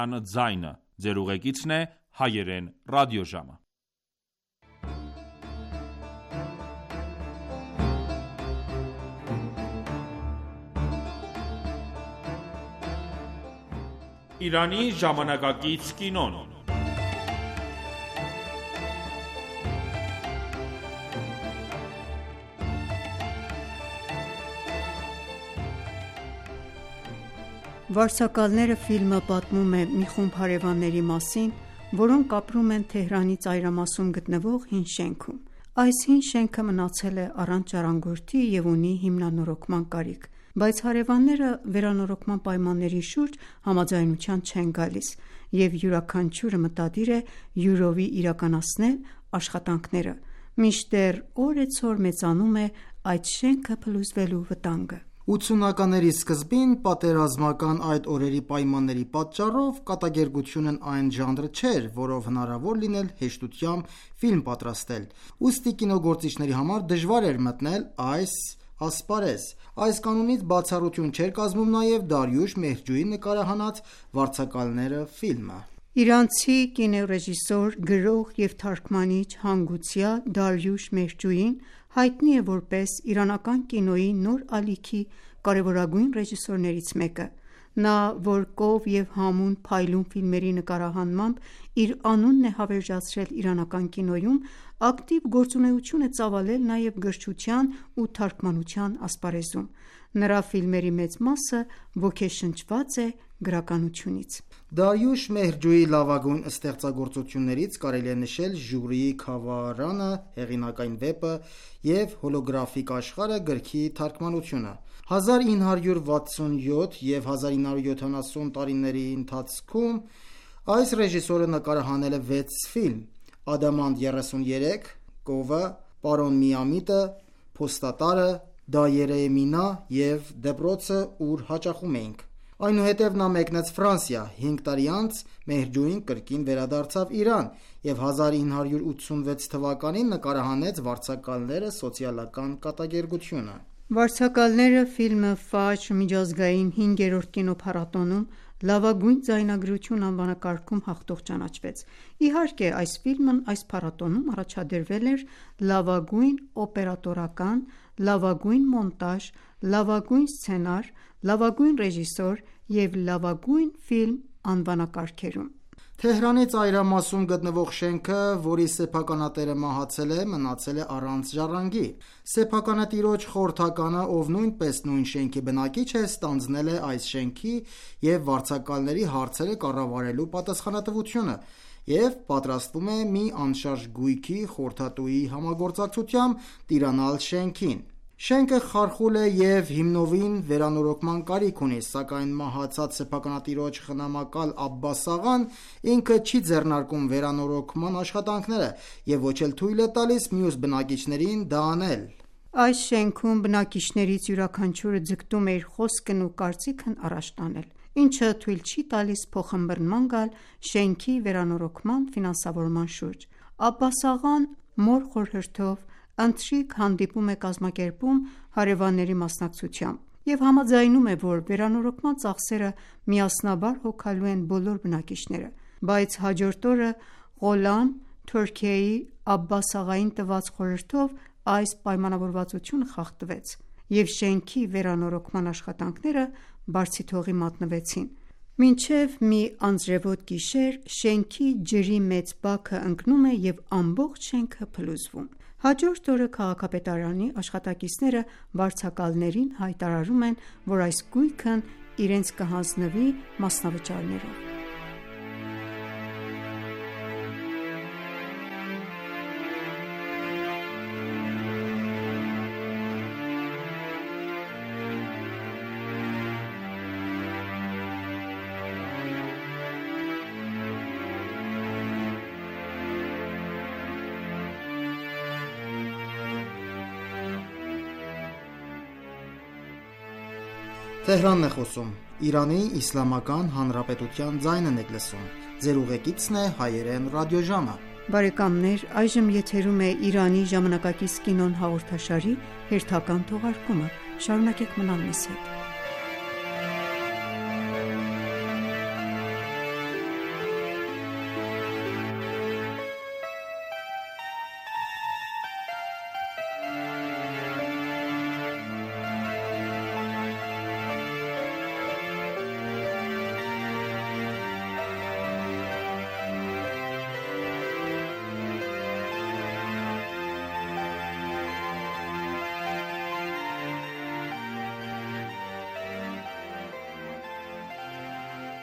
ձայնը։ Ձեր ուղեկիցն է հայերեն ռադիոժամը։ Իրանի ժամանակակից կինոն։ Վարձակալները ֆիլմը պատմում է մի խումբ հարևանների մասին, որոնք ապրում են Թեհրանի ծայրամասում գտնվող հին շենքում։ Այս հին շենքը մնացել է առանց ժառանգորդի և ունի հիմնանորոգման կարիք, բայց հարևանները վերանորոգման պայմանների շուրջ համաձայնության չեն գալիս, և յուրաքանչյուրը մտադիր է յուրովի իրականացնել աշխատանքները, մինչդեռ օրեցօր մեծանում է այդ շենքը փլուզվելու վտանգը։ 80-ականների սկզբին պատերազմական այդ օրերի պայմանների պատճառով կատակերգությունն այն ժանրը չէր, որով հնարավոր լիներ հեշտությամբ ֆիլմ պատրաստել, ուստի կինոգործիչների համար դժվար էր մտնել այս ասպարեզ։ Այս կանոնից բացառություն չէր կազմում նաև Դարյուշ Մեհջուի նկարահանած «Վարձակալները» ֆիլմը։ Իրանցի կինոռեժիսոր, գրող և թարգմանիչ հանգուցյալ Դարյուշ Մեհջուին հայտնի է որպես իրանական կինոյի նոր ալիքի կարևորագույն ռեժիսորներից մեկը։ Նա, որ կով և համուն փայլուն ֆիլմերի նկարահանմամբ իր անունն է հավերժացրել իրանական կինոյում, ակտիվ գործունեություն է ծավալել նաև գրչության ու թարգմանության ասպարեզում։ Նրա ֆիլմերի մեծ մասը ոգեշնչված է գրականությունից։ Դարյուշ Մեհջուի լավագույն ստեղծագործություններից կարելի է նշել «Ժյուրիի խավարանը» հեղինակային վեպը և «Հոլոգրաֆիկ աշխարհը» գրքի թարգմանությունը։ 1967 և 1970 տարիների ընթացքում այս ռեժիսորը նկարահանել է 6 ֆիլմ՝ «Ադամանդ 33», «Կովը», «Պարոն Միամիտը», «Փոստատարը», «Դայերե Մինա» և «Դպրոցը, ուր հաճախում էինք»։ Այնուհետև նա մեկնեց Ֆրանսիա։ 5 տարի անց Մեհջուին կրկին վերադարձավ Իրան և 1986 թվականին նկարահանեց «Վարձակալները» սոցիալական կատակերգությունը։ «Վարձակալները» ֆիլմը Ֆաջր միջազգային 5-րդ կինոփառատոնում լավագույն ձայնագրություն անվանակարգում հաղթող ճանաչվեց։ Իհարկե, այս ֆիլմն այս փառատոնում առաջադրվել էր լավագույն օպերատորական, լավագույն մոնտաժ, լավագույն սցենար, լավագույն ռեժիսոր և լավագույն ֆիլմ անվանակարգերում։ Թեհրանի ծայրամասում գտնվող շենքը, որի սեփականատերը մահացել է, մնացել է առանց ժառանգի։ Սեփականատիրոջ խորհրդականը, ով նույնպես նույն շենքի բնակիչ է, ստանձնել է այս շենքի և վարձակալների հարցերը կառավարելու պատասխանատվությունը և պատրաստվում է մի անշարժ գույքի խորհրդատուի համագործակցությամբ տիրանալ շենքին։ Շենքը խարխուլ է և հիմնովին վերանորոգման կարիք ունի, սակայն մահացած սեփականատիրոջ խնամակալ Աբբաս աղան ինքը չի ձեռնարկում վերանորոգման աշխատանքները և ոչ էլ թույլ է տալիս մյուս բնակիչներին դա անել։ Այս շենքում բնակիչներից յուրաքանչյուրը ձգտում է իր խոսքն ու կարծիքն առաջ տանել, ինչը թույլ չի տալիս փոխըմբռնման գալ շենքի վերանորոգման ֆինանսավորման շուրջ։ Աբբաս աղան մոր խորհրդով ընթրիք հանդիպում է կազմակերպում հարևանների մասնակցությամբ և համաձայնում է, որ վերանորոգման ծախսերը միասնաբար հոգալու են բոլոր բնակիչները, բայց հաջորդ օրը Ղոլան Թուրքիայի Աբբաս աղային տված խորհրդով այս պայմանավորվածությունը խախտվեց, և շենքի վերանորոգման աշխատանքները բարձիթողի մատնվեցին։ Մինչև մի անձրևոտ գիշեր շենքի ջրի մեծ բաքը ընկնում է և ամբողջ շենքը փլուզվում։ Հաջորդ օրը քաղաքապետարանի աշխատակիցները վարձակալներին հայտարարում են, որ այս գույքն իրենց կհանձնվի մասնավճարներով։ Թեհրանն է խոսում։ Իրանի Իսլամական Հանրապետության ձայնն եք լսում։ Ձեր ուղեկիցն է հայերեն ռադիոժամը։ Բարեկամներ, այժմ եթերում է «Իրանի ժամանակակից կինոն» հաղորդաշարի հերթական թողարկումը։ Շարունակեք մնալ մեզ հետ։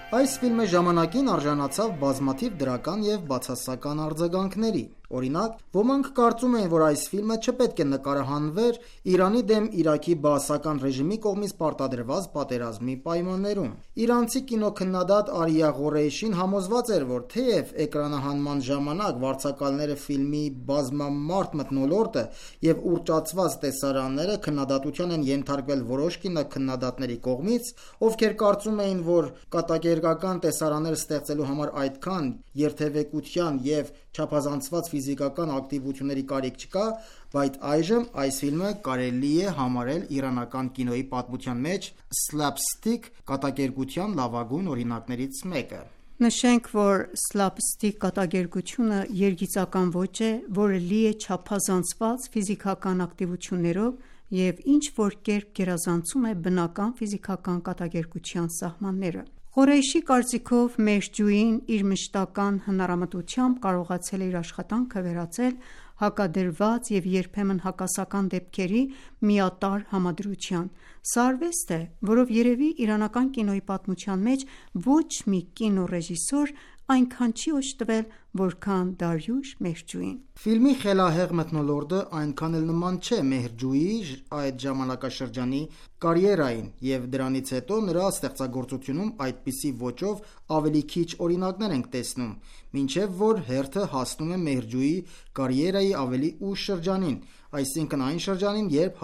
Այս ֆիլմը ժամանակին արժանացավ բազմաթիվ դրական և բացասական արձագանքների։ Օրինակ, ոմանք կարծում էին, որ այս ֆիլմը չպետք է նկարահանվեր Իրանի դեմ Իրաքի բաասական ռեժիմի կողմից պարտադրված պատերազմի պայմաններում։ Իրանցի կինոքննադատ Արիա Ղորեյշին համոզված էր, որ թեև էկրանահանման ժամանակ վարձակալները ֆիլմի բազմամարդ մթնոլորտը և ուռճացված տեսարանները քննադատության են ենթարկվել որոշ կինոքննադատների կողմից, ովքեր կարծում էին, որ կատակերգական տեսարաններ ստեղծելու համար այդքան երթևեկության և չափազանցված ֆիզիկական ակտիվությունների կարիք չկա, բայց այժմ այս ֆիլմը կարելի է համարել իրանական կինոյի պատմության մեջ սլապստիկ կատակերգության լավագույն օրինակներից մեկը։ Նշենք, որ սլապստիկ կատակերգությունը երգիծական ոճ է, որը լի է չափազանցված ֆիզիկական ակտիվություններով և ինչ-որ կերպ գերազանցում է բնական ֆիզիկական կատակերգության սահմանները։ Ղորեյշի կարծիքով մերժջույին իր մշտական հնարամտությամբ կարողացել է իր աշխատանքը վերածել հակադրված և երբեմն հակասական դեպքերի միատարր համադրության։ Սա արվեստ է, որով երևի իրանական կինոյի պատմության մեջ ոչ մի կինոռեժիսոր այնքան չի օժտվել, որքան Դարյուշ Մերհջույին։ Ֆիլմի խելահեղ մթնոլորտը այնքան էլ նման չէ Մեհրջույիի այդ ժամանակաշրջանի կարիերային, և դրանից հետո նրա ստեղծագործությունում այդպիսի ոճով ավելի քիչ օրինակներ ենք տեսնում, մինչև որ հերթը հասնում է Մեհրջույիի կարիերայի ավելի ուշ շրջանին, այսինքն այն շրջանին, երբ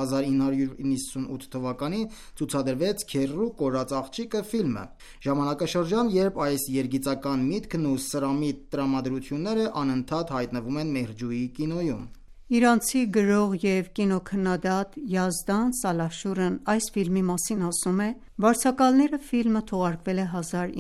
1998 թվականին ցուցադրվեց «Քեռու կորած աղջիկը» ֆիլմը, ժամանակաշրջան, երբ այս երգիծական միտքն ու սրամիտ տրամադրությունները անընդհատ հայտնվում են Մեհրջույիի կինոյում։ Իրանցի գրող և կինոքննադատ Յազդան Սալահշուրն այս ֆիլմի մասին ասում է. «Վարձակալները» ֆիլմը թողարկվել է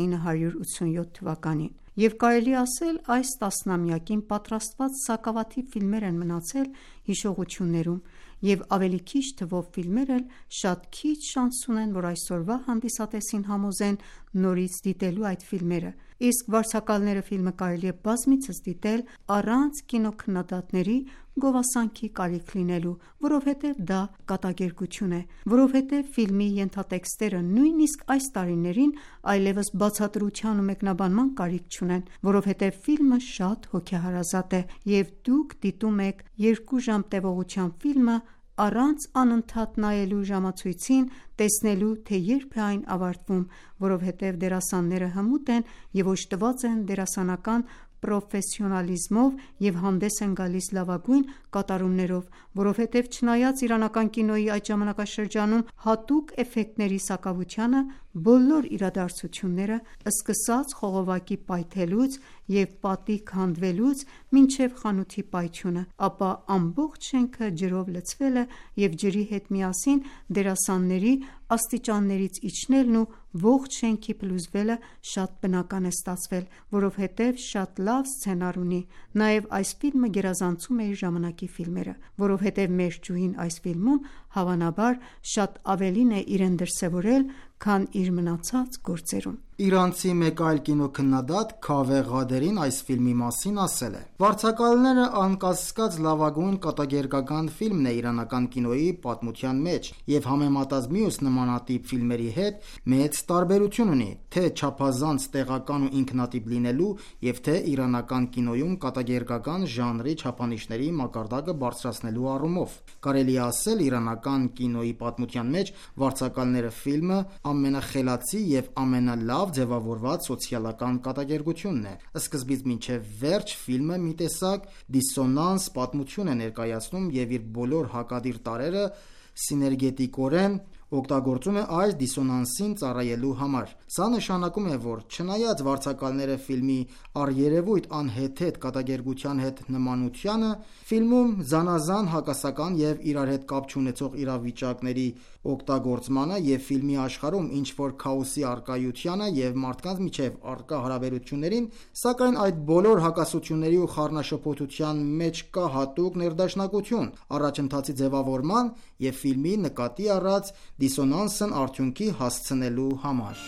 1987 թվականին, և կարելի է ասել այս տասնամյակին պատրաստված սակավաթիվ ֆիլմեր են մնացել հիշողություններում, և ավելի քիչ թվով ֆիլմեր էլ շատ քիչ շանս ունեն, որ այսօրվա հանդիսատեսին համոզեն նորից դիտելու այդ ֆիլմերը, իսկ «Վարձակալները» ֆիլմը կարելի է բազմիցս դիտել առանց կինոքննադատների գովասանքի կարիք լինելու, որովհետև դա կատակերգություն է, որովհետև ֆիլմի ենթատեքստերը նույնիսկ այս տարիներին այլևս բացատրության ու մեկնաբանման կարիք չունեն, որովհետև ֆիլմը շատ հոգեհարազատ է, և դուք դիտում եք 2 ժամ տևողության ֆիլմը առանց անընդհատ նայելու ժամացույցին, տեսնելու, թե երբ է այն ավարտվում, որովհետև դերասանները հմուտ են և օժտված են դերասանական պրոֆեսիոնալիզմով և հանդես են գալիս լավագույն կատարումներով, որովհետև չնայած իրանական կինոյի այդ ժամանակաշրջանում հատուկ էֆեկտների սակավությանը, բոլոր իրադարձությունները, սկսած խողովակի պայթելուց և պատի քանդվելուց մինչև խանութի պայթյունը, ապա ամբողջ շենքը ջրով լցվելը և ջրի հետ միասին դերասանների աստիճաններից իջնելն ու ողջ շենքի փլուզվելը շատ բնական է ստացվել, որովհետև շատ լավ սցենար ունի։ Նաև այս ֆիլմը գերազանցում է իր ժամանակի ֆիլմերը, որովհետև Մերհջույին այս ֆիլմում հավանաբար շատ ավելին է իրեն դրսևորել, քան իր մնացած գործերում։ Իրանցի մեկ այլ կինոքննադատ Քավե Ղադերին այս ֆիլմի մասին ասել է. «Վարձակալները անկասկած լավագույն կատակերգական ֆիլմն է իրանական կինոյի պատմության մեջ և համեմատած մյուս նմանատիպ ֆիլմերի հետ մեծ տարբերություն ունի թե չափազանց տեղական ու ինքնատիպ լինելու և թե իրանական կինոյում կատակերգական ժանրի չափանիշների մակարդակը բարձրացնելու առումով։ Կարելի է ասել իրանական կինոյի պատմության մեջ «Վարձակալները» ֆիլմը ամենախելացի և ամենալավ ձևավորված սոցիալական կատակերգությունն է։ Սկզբից մինչև վերջ ֆիլմը մի տեսակ դիսոնանս պատմություն է ներկայացնում և իր բոլոր հակադիր տարրերը սիներգետիկորեն օգտագործում է այս դիսոնանսին ծառայելու համար։ Սա նշանակում է, որ չնայած «Վարձակալները» ֆիլմի առերևույթ անհեթեթ կատակերգության հետ նմանությանը, ֆիլմում զանազան հակասական և իրար հետ կապ չունեցող իրավիճակների օգտագործմանը և ֆիլմի աշխարհում ինչ-որ քաոսի առկայությանը և մարդկանց միջև առկա հարաբերություններին, սակայն այդ բոլոր հակասությունների ու խառնաշփոթության մեջ կա հատուկ ներդաշնակություն առաջընթացի ձևավորման և ֆիլմի նկատի առած դիսոնանսն արդյունքի հասցնելու համար»։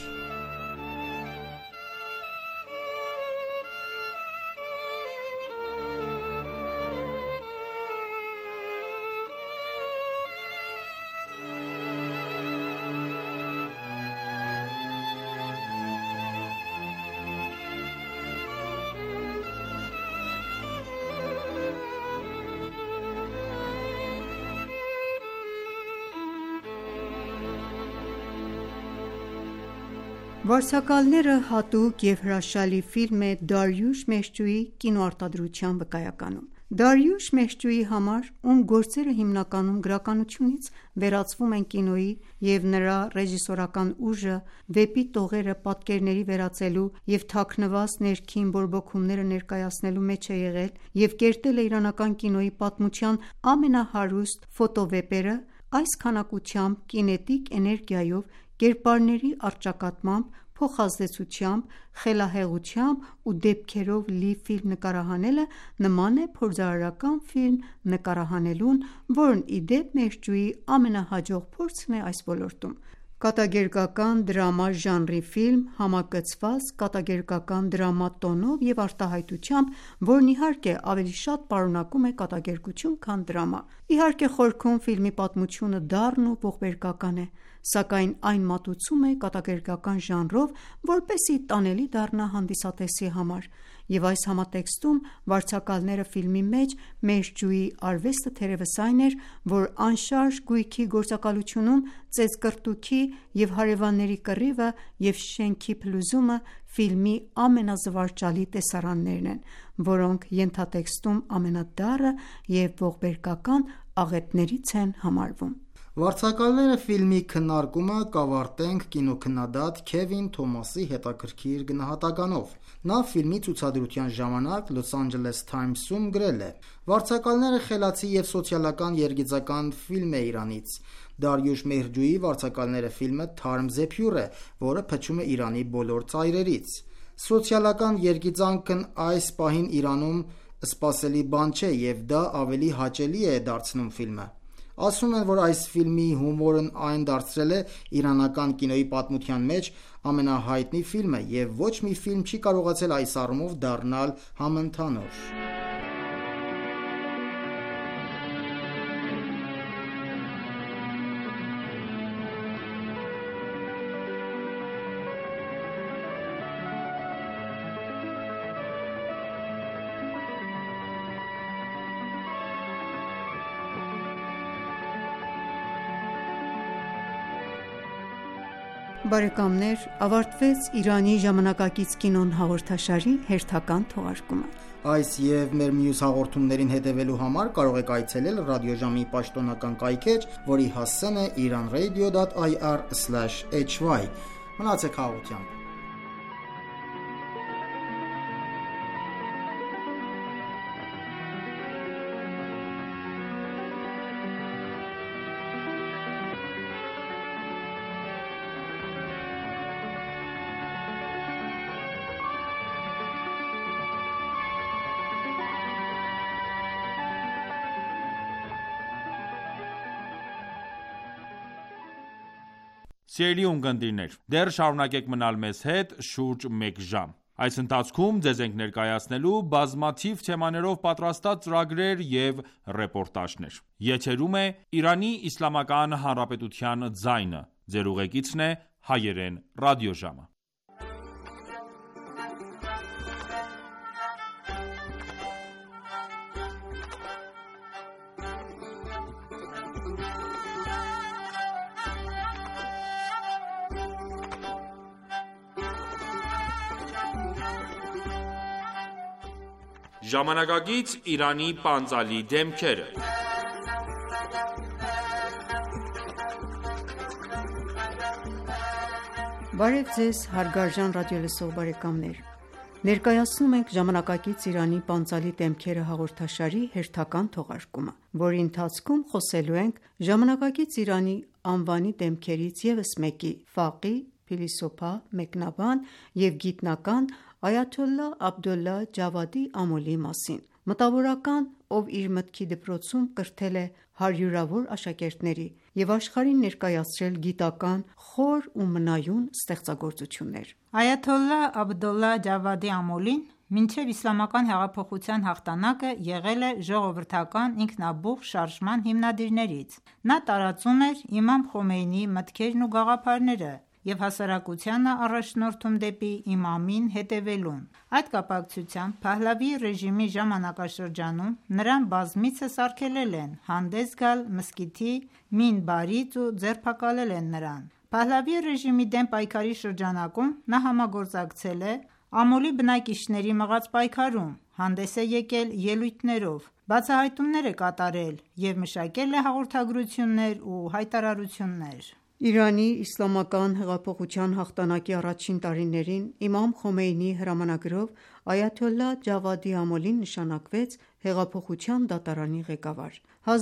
Վարձակալները հատուկ և հրաշալի ֆիլմ է Դարյուշ Մեհջուի կինոարտադրության վկայականում։ Դարյուշ Մեհջուի համար, ում գործերը հիմնականում գրականությունից վերածվում են կինոյի, և նրա ռեժիսորական ուժը վեպի տողերը պատկերների վերածելու և թաքնված ներքին բորբոքումները ներկայացնելու մեջ է եղել և կերտել է իրանական կինոյի պատմության ամենահարուստ ֆոտովեպերը, այս քանակությամբ կինետիկ էներգիայով, կերպարների առճակատմամբ, փոխազդեցությամբ, խելահեղությամբ ու դեպքերով լի ֆիլմ նկարահանելը նման է փորձարարական ֆիլմ նկարահանելուն, որն ի դեպ Մեհջուի ամենահաջող փորձն է այս ոլորտում։ Կատակերգական դրամա ժանրի ֆիլմ, համակցված կատակերգական դրամա տոնով և արտահայտությամբ, որն իհարկե ավելի շատ պարունակում է կատակերգություն, քան դրամա։ Իհարկե խորքում ֆիլմի պատմությունը դառն ու ողբերգական է, սակայն այն մատուցում է կատակերգական ժանրով, որպեսզի տանելի դառնա հանդիսատեսի համար, և այս համատեքստում վարձակալները ֆիլմի մեջ Մեհջուի արվեստը թերևս այն էր, որ անշարժ գույքի գործակալությունում ծեծկռտուքի և հարևանների կռիվը և շենքի փլուզումը ֆիլմի ամենազվարճալի տեսարաններն են, որոնք ենթատեքստում ամենադառը և ողբերգական աղետներից են համարվում։ Վարձակալները ֆիլմի քննարկումը կավարտենք կինոքննադատ Քևին Թոմասի հետաքրքիր գնահատականով։ Նա ֆիլմի ցուցադրության ժամանակ Los Angeles Times-ում գրել է. «Վարձակալները խելացի և սոցիալական երգիծական ֆիլմ է Իրանից։ Դարյուշ Մեհջուի «Վարձակալները» ֆիլմը թարմ զեփյուռ է, որը փչում է Իրանի բոլոր ծայրերից։ Սոցիալական երգիծանքն այս պահին Իրանում սպասելի բան չէ, և դա ավելի հաճելի է դարձնում ֆիլմը։ Ասում են, որ այս ֆիլմի հումորն այն դարձրել է իրանական կինոյի պատմության մեջ ամենահայտնի ֆիլմը, և ոչ մի ֆիլմ չի կարողացել այս առումով դառնալ համընդհանուր»։ Բարեկամներ, ավարտվեց «Իրանի ժամանակակից կինոն» հաղորդաշարի հերթական թողարկումը։ Այս և մեր մյուս հաղորդումներին հետևելու համար կարող եք այցելել ռադիոժամի պաշտոնական կայքէջ, որի հասցեն է iranradio.ir/hy։ Մնացեք հաղորդությամբ։ Սիրելի ունկնդիրներ, դեռ շարունակեք մնալ մեզ հետ շուրջ մեկ ժամ։ Այս ընթացքում ձեզ ենք ներկայացնելու բազմաթիվ թեմաներով պատրաստած ծրագրեր և ռեպորտաժներ։ Եթերում է Իրանի Իսլամական Հանրապետության ձայնը։ Ձեր ուղեկիցն է Հայերեն ռադիոժամը։ Ժամանակակից Իրանի պանծալի դեմքերը։ Բարև ձեզ հարգարժան ռադիոլսող բարեկամներ։ Ներկայացնում ենք ժամանակակից Իրանի պանծալի դեմքերը հաղորդաշարի հերթական թողարկումը, որի ընթացքում խոսելու ենք ժամանակակից Իրանի անվանի դեմքերից ևս մեկի՝ ֆաղիհ, փիլիսոփա, մեկնաբան և գիտնական Այաթոլլահ Աբդոլլահ Ջավադի Ամոլիի մասին։ Մտավորական, ով իր մտքի դպրոցում կրթել է հարյուրավոր աշակերտների և աշխարհին ներկայացրել գիտական խոր ու մնայուն ստեղծագործություններ։ Այաթոլլահ Աբդոլլահ Ջավադի Ամոլին մինչև իսլամական հեղափոխության հաղթանակը եղել է ժողովրդական ինքնաբուխ շարժման հիմնադիրներից։ Նա տարածում էր իմամ Խոմեյնիի մտքերն ու գաղափարները և հասարակությանը առաջնորդում դեպի իմամին հետևելուն։ Այդ կապակցությամբ Փահլավիի ռեժիմի ժամանակաշրջանում նրան բազմիցս արգելել են հանդես գալ մզկիթի մինբարից ու ձերբակալել են նրան։ Փահլավիի ռեժիմի դեմ պայքարի շրջանակում նա համագործակցել է Ամոլի բնակիչների մղած պայքարում, հանդես է եկել ելույթներով, բացահայտումներ է կատարել և մշակել է հաղորդագրություններ ու հայտարարություններ։ Իրանի իսլամական հեղափոխության հաղթանակի առաջին տարիներին իմամ Խոմեյնիի հրամանագրով այաթոլլահ Ջավադի Ամոլին նշանակվեց հեղափոխության դատարանի ղեկավար։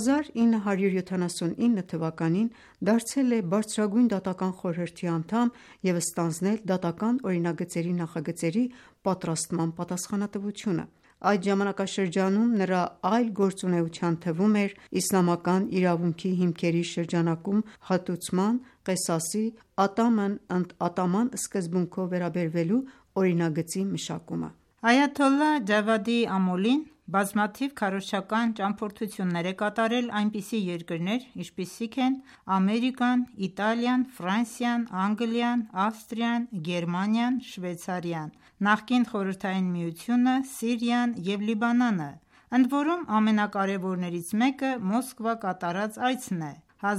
1979 թվականին դարձել է բարձրագույն դատական խորհրդի անդամ և ստանձնել դատական օրինագծերի նախագծերի պատրաստման պատասխանատվությունը։ Այդ ժամանակաշրջանում նրա այլ գործունեության թվում էր իսլամական իրավունքի հիմքերի շրջանակում հատուցման, Ղեսասի, ատամն ընդ ատաման սկզբունքով վերաբերվելու օրինագծի մշակումը։ Այաթոլլահ Ջավադի Ամոլին բազմաթիվ քարոզչական ճամփորդություններ է կատարել այնպիսի երկրներ, ինչպիսիք են Ամերիկան, Իտալիան, Ֆրանսիան, Անգլիան, Ավստրիան, Գերմանիան, Շվեյցարիան, նախկին Խորհրդային Միությունը, Սիրիան և Լիբանանը, ընդորում ամենակարևորներից մեկը Մոսկվա կատարած այցն է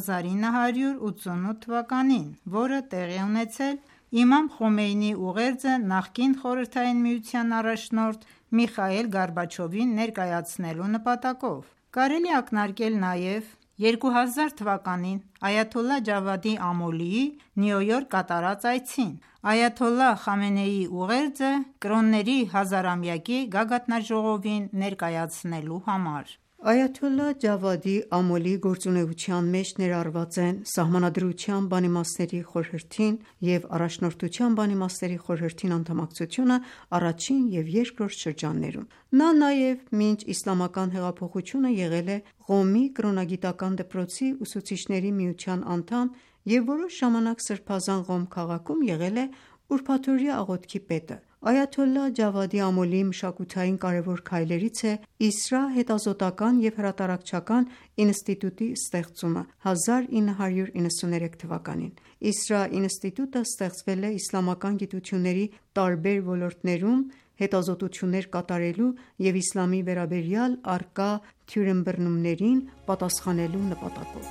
1988 թվականին, որը տեղի է ունեցել իմամ Խոմեյնիի ուղերձը նախկին Խորհրդային Միության առաջնորդ Միխայիլ Գորբաչովին ներկայացնելու նպատակով։ Կարելի է ակնարկել նաև 2000 թվականին այաթոլլահ Ջավադի Ամոլիի Նյու Յորք կատարած այցին, այաթոլլահ Խամենեիի ուղերձը կրոնների հազարամյակի գագաթնաժողովին ներկայացնելու համար։ Այաթոլլահ Ջավադի Ամոլիի գործունեության մեջ ներառված են Սահմանադրության բանիմացների խորհրդին և Առաջնորդության բանիմացների խորհրդին անդամակցությունը առաջին և երկրորդ շրջաններում։ Նա նաև մինչ Իսլամական հեղափոխությունը եղել է Ղոմի կրոնագիտական դպրոցի ուսուցիչների միության անդամ և որոշ ժամանակ Սրբազան Ղոմ քաղաքում եղել է ուրբաթօրյա աղոթքի պետը։ Այաթոլլահ Ջավադի Ամոլիի մշակութային կարևոր քայլերից է Իսրա հետազոտական և հրատարակչական ինստիտուտի ստեղծումը 1993 թվականին։ Իսրա ինստիտուտը ստեղծվել է իսլամական գիտությունների տարբեր ոլորտներում հետազոտություններ կատարելու և իսլամի վերաբերյալ առկա թյուրըմբռնումներին պատասխանելու նպատակով։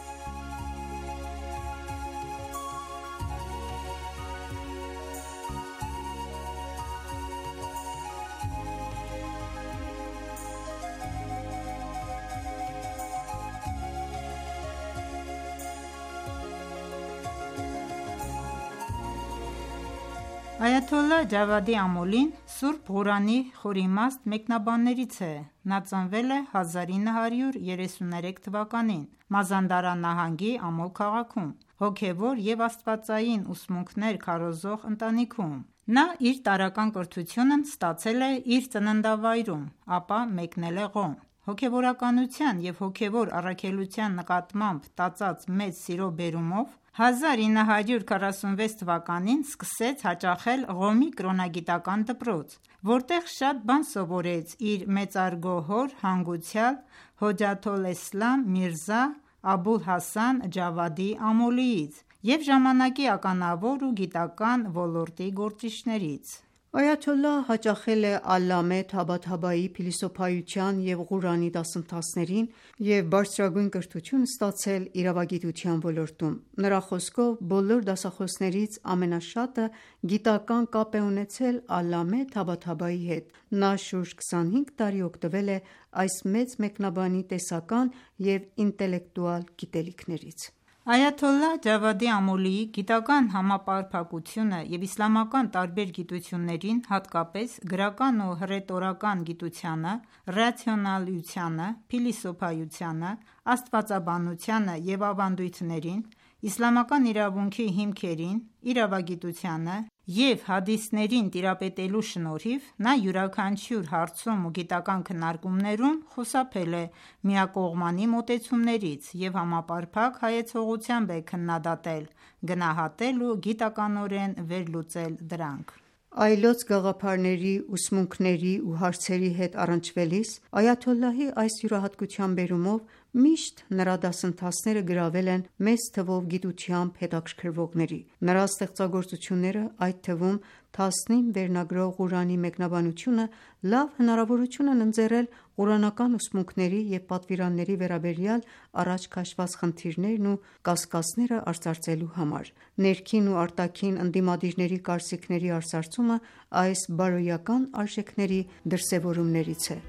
Այաթոլլահ Ջավադի Ամոլին Սուրբ Ղուրանի խորիմաստ մեկնաբաններից է։ Նա ծնվել է 1933 թվականին Մազանդարան նահանգի Ամոլ քաղաքում, հոգևոր և աստվածային ուսմունքներ քարոզող ընտանիքում։ Նա իր տարրական կրթությունն ստացել է իր ծննդավայրում, ապա մեկնել է Ղոմ։ Հոգևորականության և հոգևոր առաքելության նկատմամբ տածած մեծ սիրո բերումով 1946 թվականին սկսեց հաճախել Ղոմի կրոնագիտական դպրոց, որտեղ շատ բան սովորեց իր մեծարգո հոր հանգուցյալ Հոջաթոլէսլամ Միրզա Աբուլ Հասան Ջավադի Ամոլիից և ժամանակի ականավոր ու գիտական ոլորտի գործիչներից։ Այաթոլլահը հաճախել է Ալլամե Թաբաթաբայի փիլիսոփայության և Ղուրանի դասընթացներին և բարձրագույն կրթություն ստացել իրավագիտության ոլորտում։ Նրա խոսքով, բոլոր դասախոսներից ամենաշատը գիտական կապ է ունեցել Ալլամե Թաբաթաբայի հետ։ Նա շուրջ 25 տարի օգտվել է այս մեծ մեկնաբանի տեսական և ինտելեկտուալ գիտելիքներից։ Այաթոլլահ Ջավադի Ամոլիի գիտական համապարփակությունը և իսլամական տարբեր գիտություններին, հատկապես գրական ու հռետորական գիտությանը, ռացիոնալությանը, փիլիսոփայությանը, աստվածաբանությանը և ավանդույթներին, իսլամական իրավունքի հիմքերին, իրավագիտությանը և հադիսներին տիրապետելու շնորհիվ նա յուրաքանչյուր հարցում ու գիտական քննարկումներում խուսափել է միակողմանի մոտեցումներից և համապարփակ հայեցողությամբ է քննադատել, գնահատել ու գիտականորեն վերլուծել դրանք։ Այլոց գաղափարների, ուսմունքների ու հարցերի հետ առնչվելիս այաթոլլահի այս յուրահատկության բերումով Միշտ նրա դասընթացները գրավել են մեծ թվով գիտությամբ հետաքրքրվողների։ Նրա ստեղծագործությունները, այդ թվում Թասնիմ վերնագրով Ղուրանի մեկնաբանությունը, լավ հնարավորություն են ընձեռել ղուրանական ուսմունքների և պատվիրանների վերաբերյալ առաջ քաշված խնդիրներն ու կասկածները արծարծելու համար։ Ներքին ու արտաքին ընդդիմադիրների կարծիքների արծարծումը այս բարոյական արժեքների դրսևորումներից է։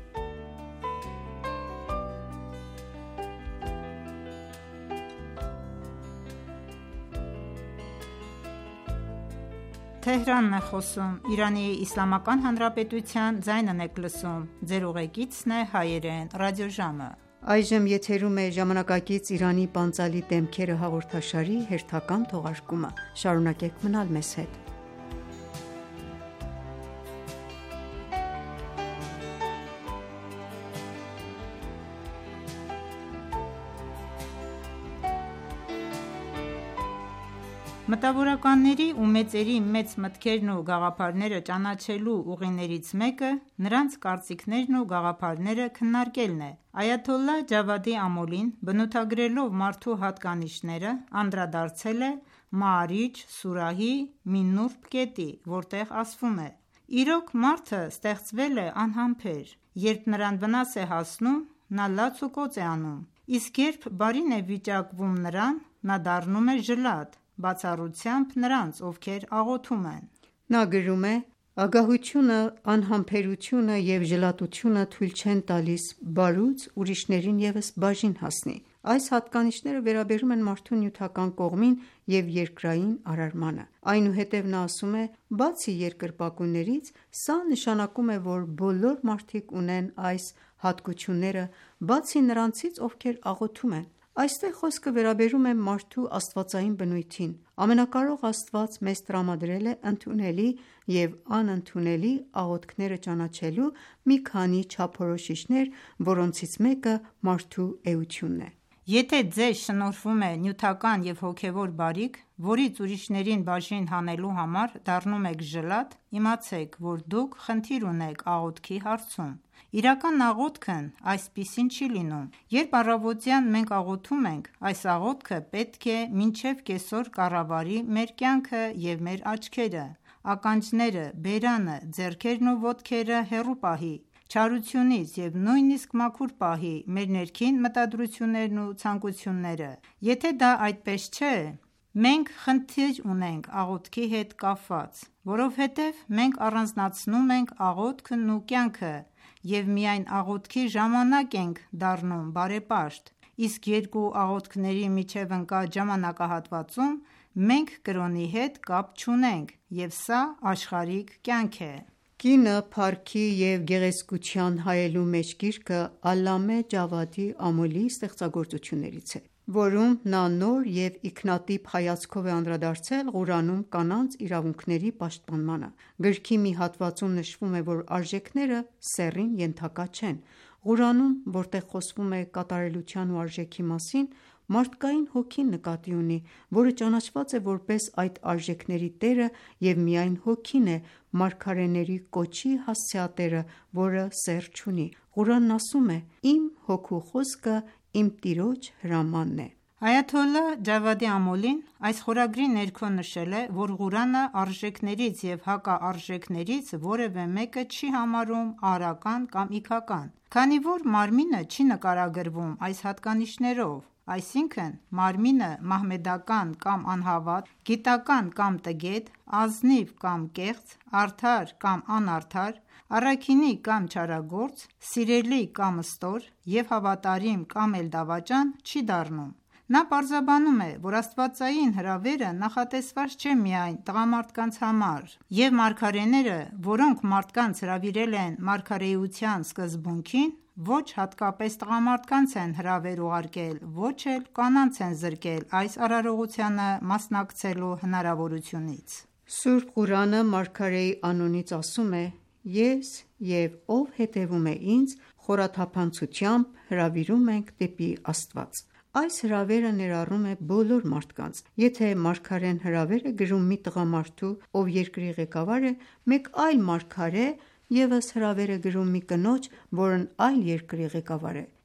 Մտավորականների ու մեծերի մեծ մտքերն ու գաղափարները ճանաչելու ուղիներից մեկը նրանց կարծիքներն ու գաղափարները քննարկելն է։ Այաթոլլահ Ջավադի Ամոլին, բնութագրելով մարդու հատկանիշները, անդրադարձել է Մաարիջ սուրահի մի նուրբ կետի, որտեղ ասվում է. «Իրոք մարդը ստեղծվել է անհամբեր, երբ նրան վնաս է հասնում, նա լաց ու կոծ է անում, իսկ երբ բարին է վիճակվում նրան, նա դառնում է ժլատ, բացառությամբ նրանց, ովքեր աղոթում են»։ Նա գրում է. «Ագահությունը, անհամբերությունը և ժլատությունը թույլ չեն տալիս բարուց ուրիշներին ևս բաժին հասնի։ Այս հատկանիշները վերաբերում են մարդու նյութական կողմին և երկրային արարմանը»։ Այնուհետև նա ասում է. «Բացի երկրպագուներից, սա նշանակում է, որ բոլոր մարդիկ ունեն այս հատկությունները, բացի նրանցից, ովքեր աղոթում են։ Այստեղ խոսքը վերաբերում է մարդու աստվածային բնույթին։ Ամենակարող Աստված մեզ տրամադրել է ընդունելի և անընդունելի աղոթքները ճանաչելու մի քանի չափորոշիչներ, որոնցից մեկը մարդու էությունն է։ Եթե ձեզ շնորհվում է նյութական և հոգևոր բարիք, որից ուրիշներին բաժին հանելու համար դառնում եք ժլատ, իմացեք, որ դուք խնդիր ունեք աղոթքի հարցում։ Իրական աղոթքն այսպիսին չի լինում։ Երբ առավոտյան մենք աղոթում ենք, այս աղոթքը պետք է մինչև կեսօր կառավարի մեր կյանքը և մեր աչքերը, ականջները, բերանը, ձեռքերն ու ոտքերը հեռու պահի չարությունից և նույնիսկ մաքուր պահի մեր ներքին մտադրություններն ու ցանկությունները։ Եթե դա այդպես չէ, մենք խնդիր ունենք աղոթքի հետ կապված, որովհետև մենք առանձնացնում ենք աղոթքն ու կյանքը և միայն աղոթքի ժամանակ ենք դառնում բարեպաշտ, իսկ երկու աղոթքների միջև ընկած ժամանակահատվածում մենք կրոնի հետ կապ չունենք, և սա աշխարհիկ կյանք է։ Կինը փառքի և գեղեցկության հայելու մեծ գիրքը Ալլամե Ջավադի Ամոլիի ստեղծագործություններից է, որում նա նոր և իքնատիպ հայացքով է անդրադարձել Ղուրանում կանանց իրավունքների պաշտպանմանը։ Գրքի մի հատվածում նշվում է, որ արժեքները սեռին ենթակա չեն։ Ղուրանում, որտեղ խոսվում է կատարելության ու արժեքի մասին, մարդկային հոգին նկատի ունի, որը ճանաչված է որպես այդ արժեքների տերը, և միայն հոգին է մարգարեների կոչի հասցեատերը, որը սեռ չունի։ Ղուրանն ասում է. «Իմ հոգու խոսքը իմ Տիրոջ հրամանն է»։ Այաթոլլահ Ջավադի Ամոլին այս խորագրի ներքո նշել է, որ Ղուրանը արժեքներից և հակաարժեքներից որևէ մեկը չի համարում արական կամ իգական, քանի որ մարմինը չի նկարագրվում այս հատկանիշներով, այսինքն՝ մարմինը մահմեդական կամ անհավատ, գիտական կամ տգետ, ազնիվ կամ կեղծ, արդար կամ անարդար, առաքինի կամ չարագործ, սիրելի կամ ստոր և հավատարիմ կամ էլ դավաճան չի դառնում։ Նա պարզաբանում է, որ աստվածային հրավերը նախատեսված չէ միայն տղամարդկանց համար, և մարգարեները, որոնք մարդկանց հրավիրել են մարգարեության սկզբունքին, ոչ հատկապես տղամարդկանց են հրավեր ուղարկել, ոչ էլ կանանց են զրկել այս արարողությանը մասնակցելու հնարավորությունից։ Սուրբ Ղուրանը մարգարեի անունից ասում է. «Ես և ով հետևում է ինձ, խորաթափանցությամբ հրավիրում ենք դեպի Աստված»։ Այս հրավերը ներառում է բոլոր մարդկանց։ Եթե մարգարեն հրավեր է գրում մի տղամարդու, ով երկրի ղեկավար է, մեկ այլ մարգարե ևս հրավեր է գրում մի կնոջ, որն այլ երկրի ղեկավար է։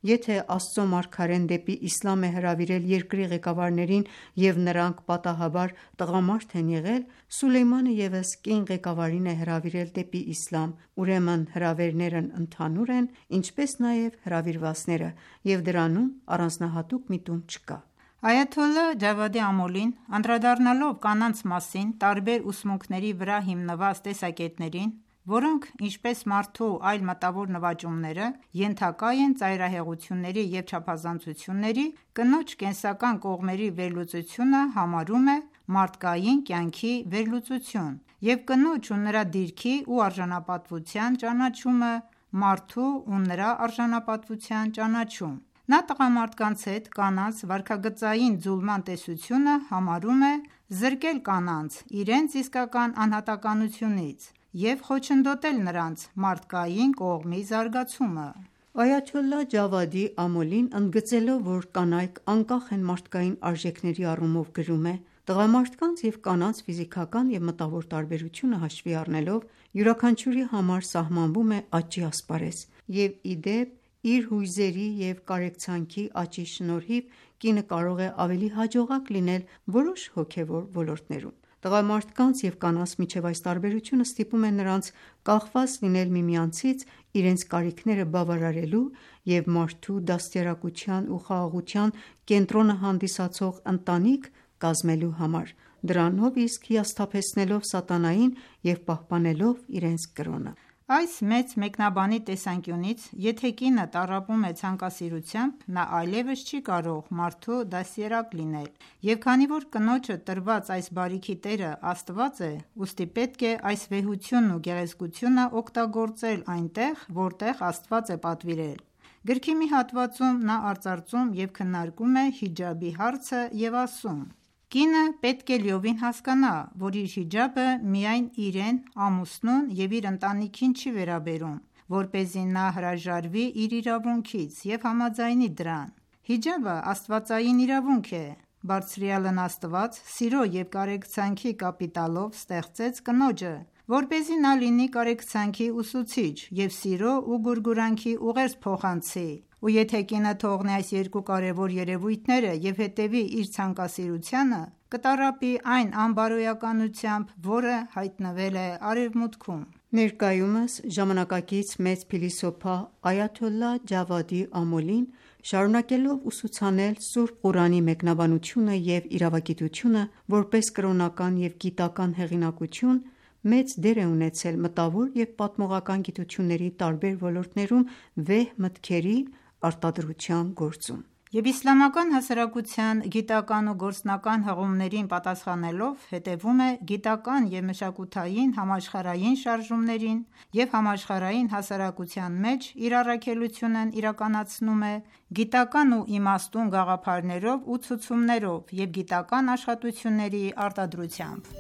Եթե Աստծո մարգարեն դեպի իսլամ է հրավիրել երկրի ղեկավարներին և նրանք պատահաբար տղամարդ են եղել, Սուլեյմանը ևս կին ղեկավարին է հրավիրել դեպի իսլամ, ուրեմն հրավերներն ընդհանուր են, ինչպես նաև հրավիրվածները, և դրանում առանձնահատուկ միտում չկա։ Այաթոլլահ Ջավադի Ամոլին, անդրադառնալով կանանց մասին տարբեր ուսմունքների վրա հիմնված տեսակետներին, որոնք, ինչպես մարդու այլ մտավոր նվաճումները, ենթակա են ծայրահեղությունների և չափազանցությունների, կնոջ կենսական կողմերի վերլուծությունը համարում է մարդկային կյանքի վերլուծություն և կնոջ ու նրա դիրքի ու արժանապատվության ճանաչումը մարդու ու նրա արժանապատվության ճանաչում։ Նա տղամարդկանց հետ կանանց վարքագծային ձուլման տեսությունը համարում է զրկել կանանց իրենց իսկական անհատականությունից և խոչընդոտել նրանց մարդկային կողմի զարգացումը։ Այաթոլլահ Ջավադի Ամոլին, ընդգծելով, որ կանայք անկախ են մարդկային արժեքների առումով, գրում է. «Տղամարդկանց և կանանց ֆիզիկական և մտավոր տարբերությունը հաշվի առնելով, յուրաքանչյուրի համար սահմանվում է աճի ասպարեզ, և ի դեպ, իր հույզերի և կարեկցանքի աճի շնորհիվ կինը կարող է ավելի հաջողակ լինել որոշ հոգևոր ոլորտներում։ Տղամարդկանց և կանանց միջև այս տարբերությունը ստիպում է նրանց կախված լինել միմյանցից իրենց կարիքները բավարարելու և մարդու դաստիարակության ու խաղաղության կենտրոնը հանդիսացող ընտանիք կազմելու համար, դրանով իսկ հիասթափեցնելով սատանային և պահպանելով իրենց կրոնը»։ Այս մեծ մեկնաբանի տեսանկյունից, եթե կինը տառապում է ցանկասիրությամբ, նա այլևս չի կարող մարդու դաստիարակ լինել, և քանի որ կնոջը տրված այս բարիքի տերը Աստված է, ուստի պետք է այս վեհությունն ու գեղեցկությունը օգտագործել այնտեղ, որտեղ Աստված է պատվիրել։ Գրքի մի հատվածում նա արծարծում և քննարկում է հիջաբի հարցը և ասում. «Կինը պետք է լիովին հասկանա, որ իր հիջաբը միայն իրեն, ամուսնուն և իր ընտանիքին չի վերաբերում, որպեսզի նա հրաժարվի իր իրավունքից և համաձայնի դրան։ Հիջաբը աստվածային իրավունք է։ Բարձրյալն Աստված սիրո և կարեկցանքի կապիտալով ստեղծեց կնոջը, որպեսզի նա լինի կարեկցանքի ուսուցիչ և սիրո ու գուրգուրանքի ուղերձ փոխանցի, ու եթե կինը թողնի այս երկու կարևոր երևույթները և հետևի իր ցանկասիրությանը, կտառապի այն անբարոյականությամբ, որը հայտնվել է Արևմուտքում»։ Ներկայումս ժամանակակից մեծ փիլիսոփա Այաթոլլահ Ջավադի Ամոլին, շարունակելով ուսուցանել Սուրբ Ղուրանի մեկնաբանությունը և իրավագիտությունը որպես կրոնական և գիտական հեղինակություն, մեծ դեր է ունեցել մտավոր և պատմողական գիտությունների տարբեր ոլորտներում վեհ մտքերի արտադրության գործում։ Եվ իսլամական հասարակության գիտական ու գործնական հղումներին պատասխանելով, հետևում է գիտական և մշակութային համաշխարհային շարժումներին և համաշխարհային հասարակության մեջ իր առաքելությունն իրականացնում է գիտական ու իմաստուն գաղափարներով ու ցուցումներով և գիտական աշխատությունների արտադրությամբ։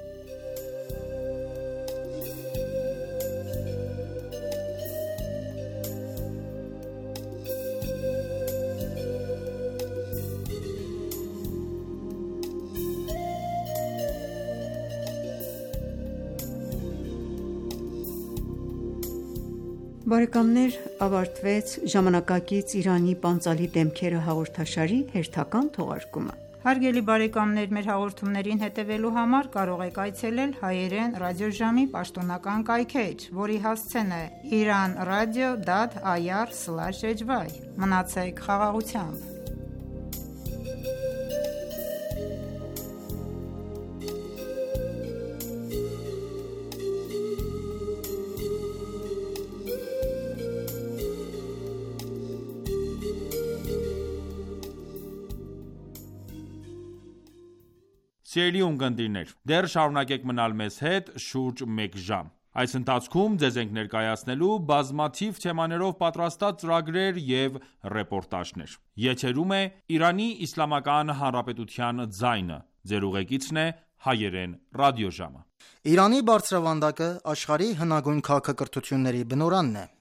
Բարեկամներ, ավարտվեց «Ժամանակակից Իրանի պանծալի դեմքերը» հաղորդաշարի հերթական թողարկումը։ Հարգելի բարեկամներ, մեր հաղորդումներին հետևելու համար կարող եք այցելել հայերեն ռադիոժամի պաշտոնական կայքէջ, որի հասցեն է iranradio.ir/hy։ Մնացեք խաղաղությամբ։ Սիրելի ունկնդիրներ, դեռ շարունակեք մնալ մեզ հետ շուրջ մեկ ժամ։ Այս ընթացքում ձեզ ենք ներկայացնելու բազմաթիվ թեմաներով պատրաստած ծրագրեր և ռեպորտաժներ։ Եթերում է Իրանի Իսլամական Հանրապետության ձայնը։ Ձեր ուղեկիցն է հայերեն ռադիոժամը։ Իրանի բարձրավանդակը աշխարհի հնագույն քաղաքակրթությունների բնօրանն է։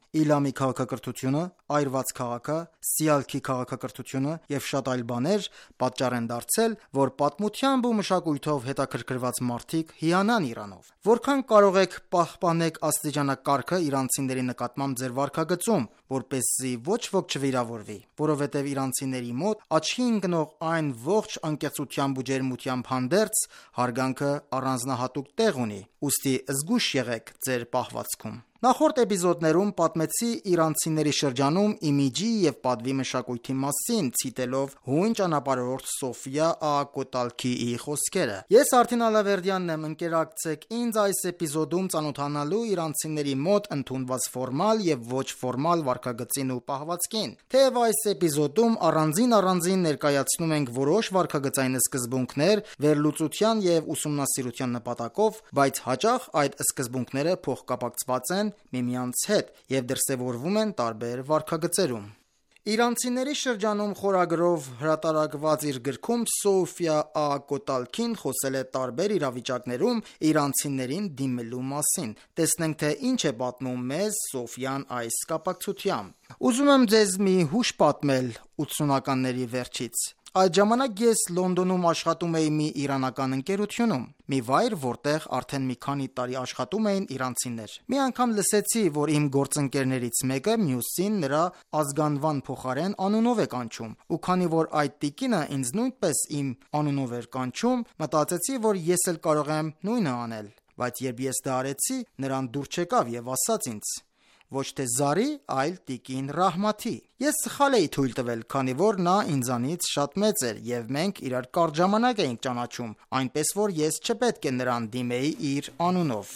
Իլամի քաղաքակրթությունը, այրված քաղաքը, Սիալքի քաղաքակրթությունը եւ շատ այլ բաներ պատճառ են դարձել, որ պատմությամբ ու մշակույթով հետաքրքրված մարդիկ հիանան Իրանով։ Որքան կարող եք պահպանեք աստիճանակարգը իրանցիների նկատմամբ ձեր վարքագծում, որպեսզի ոչ ոք չվիրավորվի, որովհետև իրանցիների մոտ աչքի ընկնող այն ողջ անկեղծությամբ ու ջերմությամբ հանդերձ հարգանքը առանձնահատուկ տեղ ունի, ուստի զգույշ եղեք ձեր պահվածքում։ Նախորդ էպիզոդներում պատմեցի իրանցիների շրջանում իմիջի և պատվի մշակույթի մասին, ցիտելով հույն ճանապարհորդ Սոֆիա Ակոտալքիի խոսքերը։ Ես Արթին Ալավերդյանն եմ, ընկերակցեք ինձ այս էպիզոդում ծանոթանալու իրանցիների մոտ ընդունված ֆորմալ և ոչ ֆորմալ վարքագծին ու պահվածքին։ Թեև այս էպիզոդում առանձին ներկայացնում ենք որոշ վարքագծային սկզբունքներ վերլուծության և ուսումնասիրության նպատակով, բայց հաճախ այդ սկզբունքները փոխկապակցված են միմյանց հետ և դրսևորվում են տարբեր վարքագծերում։ Իրանցիների շրջանում խորագրով հրատարակված իր գրքում Սոֆիա Ակոտալքին խոսել է տարբեր իրավիճակներում իրանցիներին դիմելու մասին։ Տեսնենք, թե ինչ է պատմում մեզ Սոֆիան այս կապակցությամբ։ Ուզում եմ ձեզ մի հուշ պատմել 80-ականների վերջից։ Այդ ժամանակ ես Լոնդոնում աշխատում էի մի իրանական ընկերությունում, մի վայր, որտեղ արդեն մի քանի տարի աշխատում էին իրանցիներ։ Մի անգամ լսեցի, որ իմ գործընկերներից մեկը մյուսին նրա ազգանվան փոխարեն անունով է կանչում, ու քանի որ այդ տիկինը ինձ նույնպես իմ անունով էր կանչում, մտածեցի, որ ես էլ կարող եմ նույնը անել, բայց երբ ես դա արեցի, նրան դուր չեկավ եւ ասաց ինձ. ոչ թե Զարի, այլ տիկին Ռահմաթի։ Ես սխալ էի թույլ տվել, քանի որ նա ինձանից շատ մեծ էր եւ մենք իրար կարճ ժամանակ էինք ճանաչում, այնպես որ ես չպետք է նրան դիմեի իր անունով։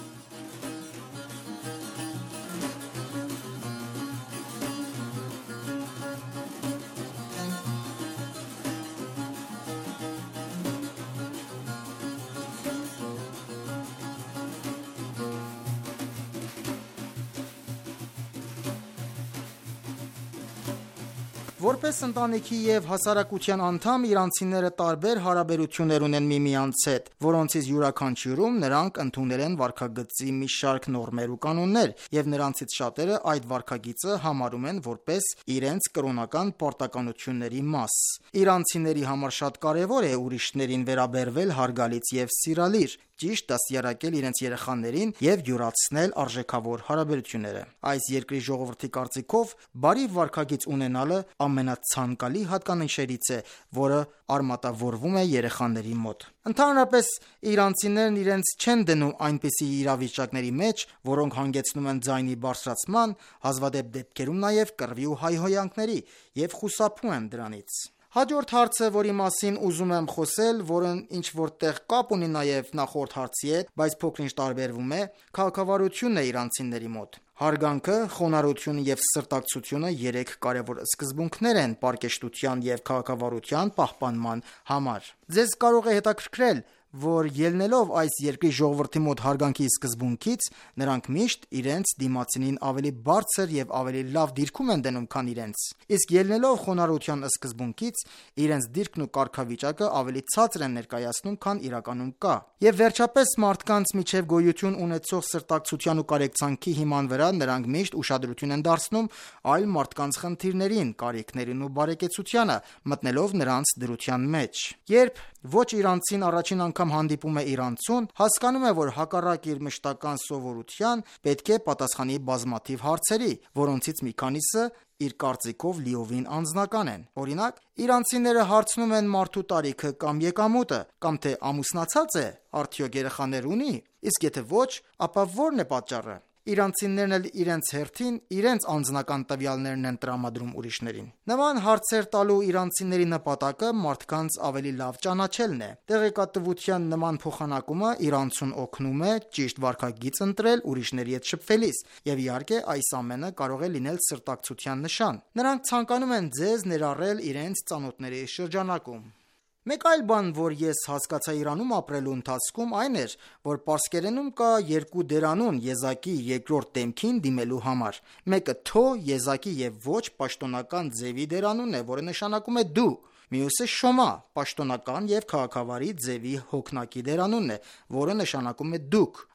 Որպես ընտանիքի և հասարակության անդամ իրանցիները տարբեր հարաբերություններ ունեն միմյանց հետ, որոնցից յուրաքանչյուրում նրանք ընդունել են վարքագծի մի շարք նորմեր ու կանոններ, և նրանցից շատերը այդ վարքագիծը համարում են որպես իրենց կրոնական պարտականությունների մաս։ Իրանցիների համար շատ կարևոր է ուրիշներին վերաբերվել հարգալից և սիրալիր, ճիշտ դաստիարակել իրենց երեխաներին և յուրացնել արժեքավոր հարաբերությունները։ Այս երկրի ժողովրդի կարծիքով բարի վարքագիծ ունենալը ամենացանկալի հատկանիշերից է, որը արմատավորվում է երեխաների մոտ։ Ընդհանրապես իրանցիներն իրենց չեն դնում այնպիսի իրավիճակների մեջ, որոնք հանգեցնում են ձայնի բարձրացման, հազվադեպ դեպքերում նաև կռվի ու հայհոյանքների, և խուսափում են դրանից։ Հաջորդ հարցը, որի մասին ուզում եմ խոսել, որն ինչ-որ տեղ կապ ունի նաև նախորդ հարցի հետ, բայց փոքր-ինչ տարբերվում է, քաղաքավարությունն է իրանցիների մոտ։ Հարգանքը, խոնարհությունը և սրտակցությունը երեք կարևոր սկզբունքներ են պարկեշտության և քաղաքավարության պահպանման համար։ Ձեզ կարող է հետաքրքրել, որ ելնելով այս երկրի ժողովրդի մոտ հարգանքի սկզբունքից, նրանք միշտ իրենց դիմացինին ավելի բարձր և ավելի լավ դիրքում են դնում, քան իրենց, իսկ ելնելով խոնարհության սկզբունքից, իրենց դիրքն ու կարգավիճակը ավելի ցածր են ներկայացնում, քան իրականում կա։ Եվ վերջապես մարդկանց միջև գոյություն ունեցող սրտակցության ու կարեկցանքի հիման վրա նրանք միշտ ուշադրություն են դարձնում այլ մարդկանց խնդիրներին, կարիքներին ու բարեկեցությանը, մտնելով նրանց դրության մեջ։ Երբ ոչ իրանցին առաջին անգամ հանդիպում է իրանցուն, հասկանում է, որ հակառակ իր մշտական սովորության պետք է պատասխանի բազմաթիվ հարցերի, որոնցից մի քանիսը իր կարծիքով լիովին անձնական են։ Օրինակ, իրանցիները հարցնում են մարդու տարիքը կամ եկամուտը, կամ թե ամուսնացած է, արդյոք երեխաներ ունի, իսկ եթե ոչ, ապա ո՞րն է պատճառը։ Իրանցիներն էլ իրենց հերթին իրենց անձնական տվյալներն են տրամադրում ուրիշներին։ Նման հարցեր տալու իրանցիների նպատակը մարդկանց ավելի լավ ճանաչելն է։ Տեղեկատվության նման փոխանակումը իրանցուն օգնում է ճիշտ վարքագիծ ընտրել ուրիշների հետ շփվելիս, եւ իհարկե այս ամենը կարող է լինել սրտակցության նշան։ Նրանք ցանկանում են ձեզ ներառել իրենց ծանոթների շրջանակում։ Մեկ այլ բան, որ ես հասկացա Իրանում ապրելու ընթացքում, այն էր, որ պարսկերենում կա երկու դերանուն եզակի երկրորդ դեմքին դիմելու համար։ Մեկը թո եզակի եւ ոչ պաշտոնական ձևի դերանունն է, որը նշանակում է դու։ Մյուսը շոմա, պաշտոնական եւ քաղաքավարի ձևի հոգնակի դերանունն է, որը նշանակում է դուք։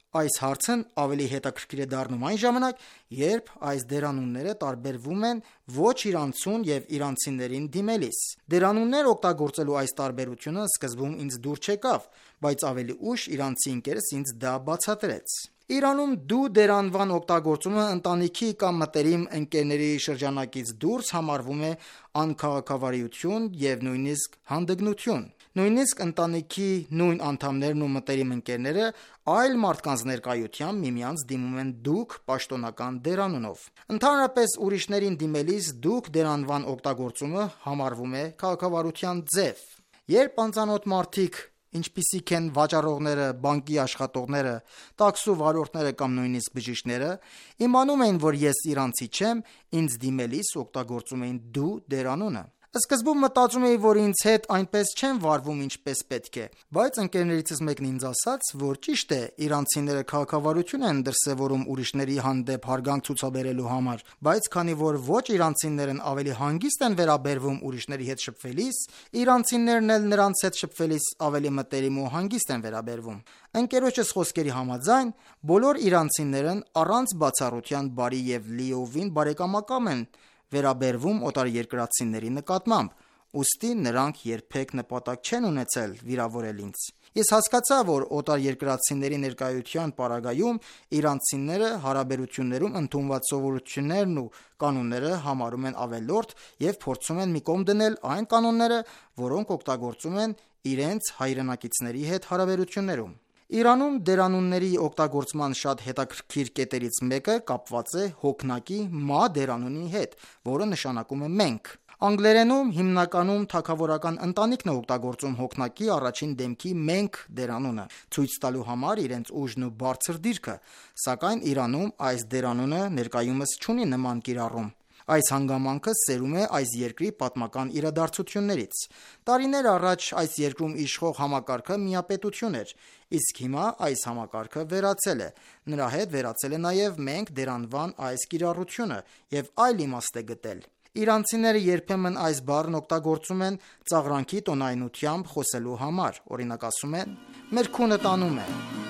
Այս հարցն ավելի հետաքրքիր է դառնում այն ժամանակ, երբ այս դերանունները տարբերվում են ոչ իրանցուն եւ իրանցիներին դիմելիս։ Դերանուններ օգտագործելու այս տարբերությունը սկզբում ինձ դուր չեկավ, բայց ավելի ուշ իրանցի ընկերս ինձ դա բացատրեց։ Իրանում դու դերանվան օգտագործումը ընտանիքի կամ մտերիմ ընկերների շրջանակից դուրս համարվում է անքաղաքավարություն եւ նույնիսկ հանդգնություն։ Նույնիսկ ընտանիքի նույն անդամներն ու մտերիմ ընկերները այլ մարդկանց ներկայությամբ միմյանց դիմում են դուք պաշտոնական դերանունով։ Ընդհանրապես ուրիշներին դիմելիս դուք դերանվան օգտագործումը համարվում է քաղաքավարության ձև։ Երբ անծանոթ մարդիկ, ինչպիսիք են վաճառողները, բանկի աշխատողները, տաքսու վարորդները կամ նույնիսկ բժիշկները, իմանում էին, որ ես իրանցի չեմ, ինձ դիմելիս օգտագործում էին դու դերանունը։ Սկզբում մտածում էի, որ ինձ հետ այնպես չեն վարվում ինչպես պետք է, բայց ընկերներիցս մեկն ինձ ասաց, որ ճիշտ է, իրանցիները քաղաքավարություն են դրսևորում ուրիշների հանդեպ հարգանք ցուցաբերելու համար, բայց քանի որ ոչ իրանցիներն ավելի հանգիստ են վերաբերվում ուրիշների հետ շփվելիս, իրանցիներն էլ նրանց հետ շփվելիս ավելի մտերիմ ու հանգիստ են վերաբերվում։ Ընկերոջս խոսքերի համաձայն, բոլոր իրանցիներն առանց բացառության բարի եւ լիովին բարեկամական են վերաբերվում օտարերկրացիների նկատմամբ, ուստի նրանք երբեք նպատակ չեն ունեցել վիրավորել ինձ։ Ես հասկացա, որ օտարերկրացիների ներկայության պարագայում իրանցիները հարաբերություններում ընդունված սովորություններն ու կանոնները համարում են ավելորդ եւ փորձում են մի կողմ դնել այն կանոնները, որոնք օգտագործում են իրենց հայրենակիցների հետ հարաբերություններում։ Իրանում դերանունների օգտագործման շատ հետաքրքիր կետերից մեկը կապված է հոգնակի մա դերանունի հետ, որը նշանակում է մենք։ Անգլերենում հիմնականում թագավորական ընտանիքն է օգտագործում հոգնակի առաջին դեմքի մենք դերանունը, ցույց տալու համար իրենց ուժն ու բարձր դիրքը, սակայն Իրանում այս դերանունը ներկայումս չունի նման կիրառում։ Այս հանգամանքը սերում է այս երկրի պատմական իրադարձություններից։ Տարիներ առաջ այս երկրում իշխող համակարգը միապետություն էր, իսկ հիմա այս համակարգը վերացել է։ Նրա հետ վերացել է նաև մենք դերանվան այս կիրառությունը եւ այլ իմաստ է գտել։ Իրանցիները երբեմն այս բառն օգտագործում են ծաղրանքի տոնայնությամբ խոսելու համար։ Օրինակ ասում են. «Մեր քունը տանում է»։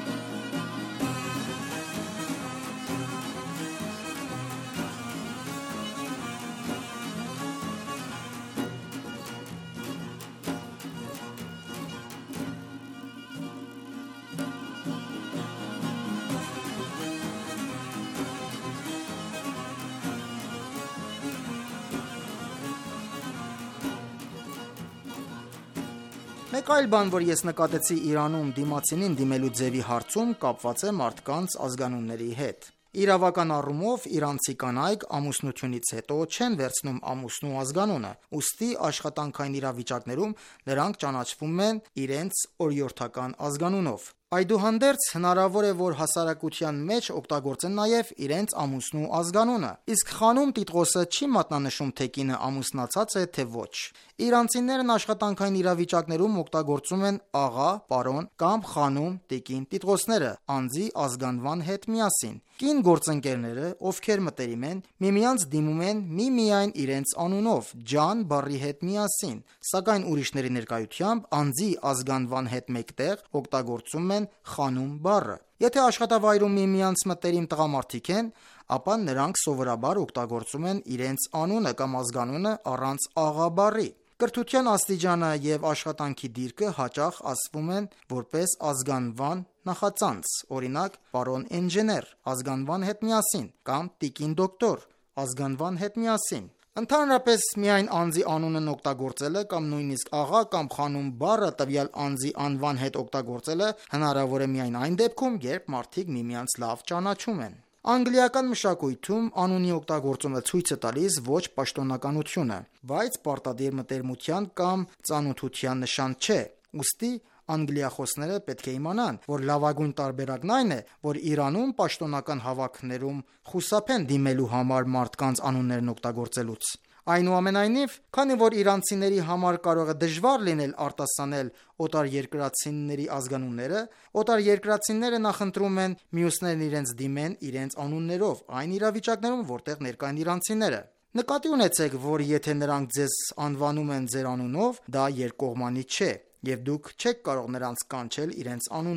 Մեկ այլ բան, որ ես նկատեցի Իրանում դիմացինին դիմելու ձևի հարցում, կապված է մարդկանց ազգանունների հետ։ Իրավական առումով իրանցի կանայք ամուսնությունից հետո չեն վերցնում ամուսնու ազգանունը, ուստի աշխատանքային իրավիճակներում նրանք ճանաչվում են իրենց օրիորդական ազգանունով։ Այդուհանդերձ հնարավոր է, որ հասարակության մեջ օգտագործեն նաև իրենց ամուսնու ազգանունը, իսկ խանում տիտղոսը չի մատնանշում, թե կինը ամուսնացած է, թե ոչ։ Իրանցիներն աշխատանքային իրավիճակներում օգտագործում են աղա, պարոն կամ խանում տիկին տիտղոսները անձի ազգանվան հետ միասին։ Կին գործընկերները, ովքեր մտերիմ են, միմյանց դիմում են միմիայն իրենց անունով, ջան բառի հետ միասին, սակայն ուրիշների ներկայությամբ անձի ազգանվան հետ մեկտեղ օգտագործում են խանում բառը։ Եթե աշխատավայրում միմյանց մտերիմ տղամարդիկ են, ապա նրանք սովորաբար օգտագործում են իրենց անունը կամ ազգանունը առանց աղա բառի։ Կրթության աստիճանը եւ աշխատանքի դիրքը հաճախ ասվում են որպես ազգանվան նախածանց, օրինակ պարոն ինժեներ ազգանվան հետ միասին կամ տիկին դոկտոր ազգանվան հետ միասին։ Ընդհանրապես միայն անձի անունն օգտագործելը կամ նույնիսկ աղա կամ խանում բառը տվյալ անձի անվան հետ օգտագործելը հնարավոր է միայն այն դեպքում, երբ մարդիկ միմյանց լավ ճանաչում են։ Անգլիական մշակույթում անունի օգտագործումը ցույց է տալիս ոչ պաշտոնականությունը, բայց պարտադիր մտերմության կամ ծանոթության նշան չէ։ Ուստի անգլիախոսները պետք է իմանան, որ լավագույն տարբերակն այն է, որ Իրանում պաշտոնական հավաքներում խուսափեն դիմելու համար մարդկանց անուններն օգտագործելուց։ Այնուամենայնիվ, քանի որ իրանցիների համար կարող է դժվար լինել արտասանել օտարերկրացիների ազգանունները, օտարերկրացիները նախընտրում են մյուսներն իրենց դիմեն իրենց անուններով, այն իրավիճակներում, որտեղ ներկա են իրանցիները։ Նկատի ունեցեք, որ եթե նրանք ձեզ անվանում են ձեր անունով, դա երկկողմանի չէ, եւ դուք չեք կարող նրանց կանչել իրենց անունով։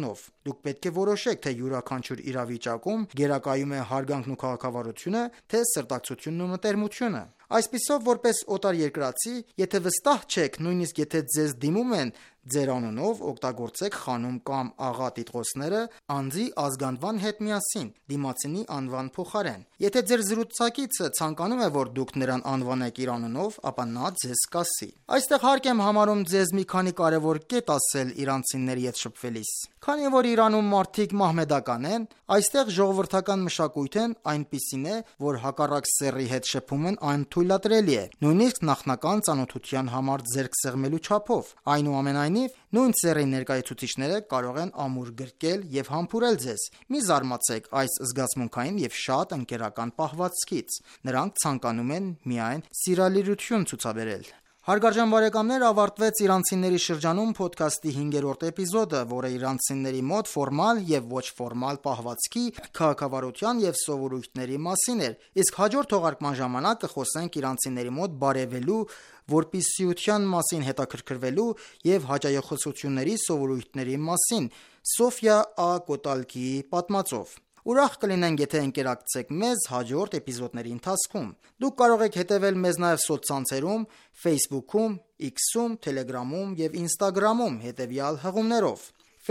Դուք պետք է որոշեք, թե յուրաքանչյուր իրավիճակում գերակայում է հարգանքն ու քաղաքավարությունը, թե սրտակցությունն ու մտերմությունը։ Այսպիսով, որպես օտարերկրացի, եթե վստահ չեք, նույնիսկ եթե ձեզ դիմում են ձեր անունով, օգտագործեք խանում կամ աղա տիտղոսները անձի ազգանվան հետ միասին, դիմացինի անվան փոխարեն։ Եթե ձեր զրուցակիցը ցանկանում է, որ դուք նրան անվանեք իր անունով, ապա նա ձեզ կասի։ Այստեղ հարկ եմ համարում ձեզ մի քանի կարևոր կետ ասել իրանցիների հետ շփվելիս։ Քանի որ Իրանում մարդիկ մահմեդական են, այստեղ ժողովրդական մշակույթն այնպիսին է, որ հակառակ սեռի հետ շփումն անթույլատրելի է, նույնիսկ նախնական ծանոթության համար ձեռք սեղմելու չափով։ Այնուամենայնիվ, նույն սեռի ներկայացուցիչները կարող են ամուր գրկել եւ համբուրել ձեզ։ Մի զարմացեք այս զգացմունքային եւ շատ ընկերական պահվածքից։ Նրանք ցանկանում են միայն սիրալիրություն ցուցաբերել։ Հարգարժան բարեկամներ, ավարտվեց Իրանցիների շրջանում ոդքասթի 5-րդ էպիզոդը, որը իրանցիների մոտ ֆորմալ եւ ոչ ֆորմալ պահվածքի, քաղաքավարության եւ սովորույթների մասին էր։ Իսկ հաջորդ թողարկման ժամանակ կխոսենք իրանցիների մոտ բարևելու, որպիսիության մասին հետաքրքրվելու եւ հաճայախոսությունների սովորույթների մասին Սոֆիա Ա. Կոտալկիի պատմածով։ Ուրախ կլինենք, եթե ընկերակցեք մեզ հաջորդ էպիզոդների ընթացքում։ Դուք կարող եք հետևել մեզ նաև սոցցանցերում, Facebook-ում, X-ում, Telegram-ում եւ Instagram-ում հետևյալ հղումներով.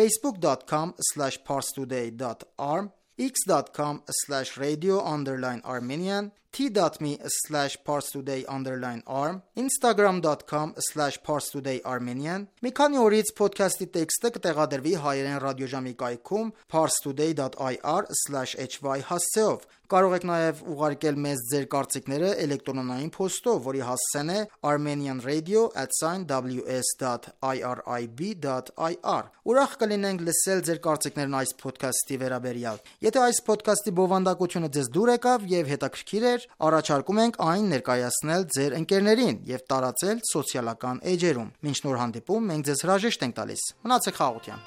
facebook.com/parstoday.arm, x.com/radio_armenian, t.me/parstoday_arm, instagram.com/parstodayarmenian։ Մի քանի օրից ոդքասթի տեքստը կտեղադրվի հայերեն ռադիոժամի կայքում parstoday.ir/hy հասցեով։ Կարող եք նաև ուղարկել մեզ ձեր կարծիքները էլեկտրոնային փոստով, որի հասցեն է armenianradio@ws.irib.ir։ Ուրախ կլինենք լսել ձեր կարծիքներն այս ոդքասթի վերաբերյալ։ Եթե այս ոդքասթի բովանդակությունը ձեզ դուր եկավ եւ հետաքրքիր էր, առաջարկում ենք այն ներկայացնել ձեր ընկերներին եւ տարածել սոցիալական էջերում։ Մինչ նոր հանդիպում, մենք ձեզ հրաժեշտ ենք տալիս։ Մնացեք խաղաղությամբ։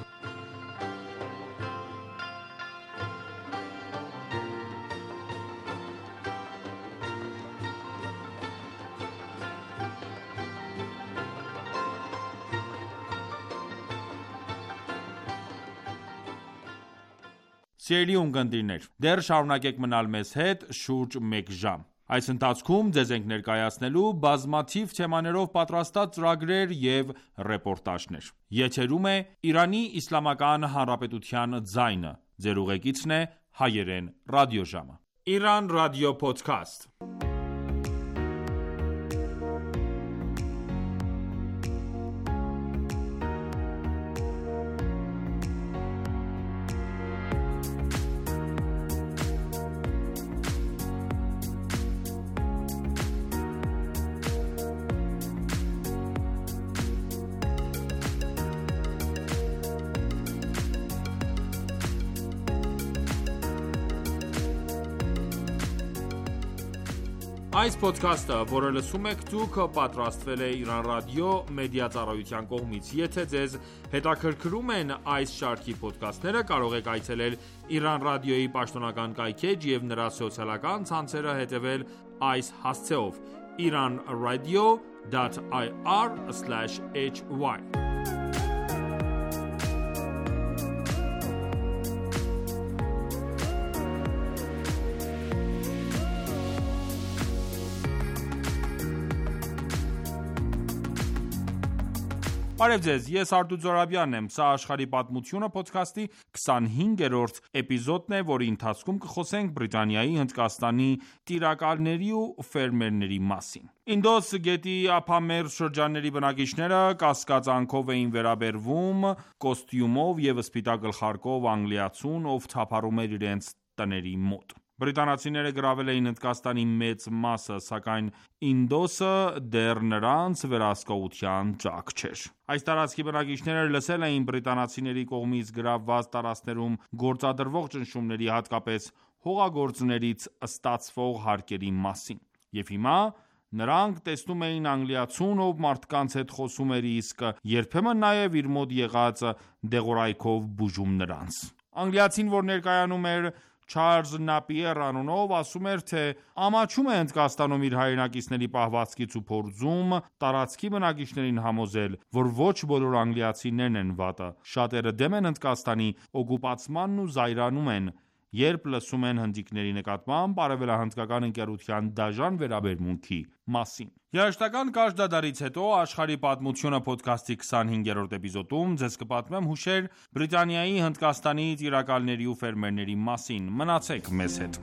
Սիրելի ունկնդիրներ, դեռ շարունակեք մնալ մեզ հետ շուրջ մեկ ժամ։ Այս ընթացքում ձեզ ենք ներկայացնելու բազմաթիվ թեմաներով պատրաստած ծրագրեր եւ ռեպորտաժներ։ Եթերում է Իրանի Իսլամական Հանրապետության ձայնը։ Ձեր ուղեկիցն է հայերեն ռադիոժամը։ Iran Radio Podcast։ Այս ոդքասթը, որը լսում եք դուք, պատրաստվել է Iran Radio մեդիա ծառայության կողմից։ Եթե ձեզ հետաքրքրում են այս շարքի ոդքասթները, կարող եք այցելել Iran Radio-ի պաշտոնական կայքէջ եւ նրա սոցիալական ցանցերը հետևել այս հասցեով iranradio.ir/hy։ Բարև ձեզ, ես Արտուր Զորաբյանն եմ, սա աշխարհի պատմությունը ոդքասթի 25-րդ էպիզոդն է, որի ընթացքում կխոսենք Բրիտանիայի, Հնդկաստանի տիրակալների ու ֆերմերների մասին։ Ինդոս գետի ափամերձ շրջանների բնակիչները կասկածանքով էին վերաբերվում կոստյումով և սպիտակ գլխարկով անգլիացուն, ով թափառում էր իրենց տների մոտ։ Բրիտանացիները գրավել էին Հնդկաստանի մեծ մասը, սակայն Ինդոսը դեռ նրանց վերահսկողության տակ չէր։ Այս տարածքի բնակիչները լսել էին բրիտանացիների կողմից գրավված տարածքներում գործադրվող ճնշումների, հատկապես հողագործներից ստացվող հարկերի մասին։ Եվ հիմա նրանք տեսնում էին անգլիացուն, ով մարդկանց հետ խոսում էր, իսկ երբեմն նաև իր մոտ եղած դեղորայքով բուժում նրանց։ Անգլիացին, որ ներկայանում էր, Չարլզ Նապիեր անունով, ասում էր, թե ամաչում է Հնդկաստանում իր հայրենակիցների պահվածքից ու փորձում տարածքի բնակիչներին համոզել, որ ոչ բոլոր անգլիացիներն են վատը, շատերը դեմ են Հնդկաստանի օկուպացմանն ու զայրանում են, երբ լսում են հնդիկների նկատմամբ արևելահնդկական ընկերության դաժան վերաբերմունքի մասին։ Երաժշտական կարճ դադարից հետո Աշխարհի պատմությունը փոդքասթի 25-րդ էպիզոդում ձեզ կպատմեմ հուշեր Բրիտանիայի Հնդկաստանի տիրակալների ու ֆերմերների մասին։ Մնացեք մեզ հետ։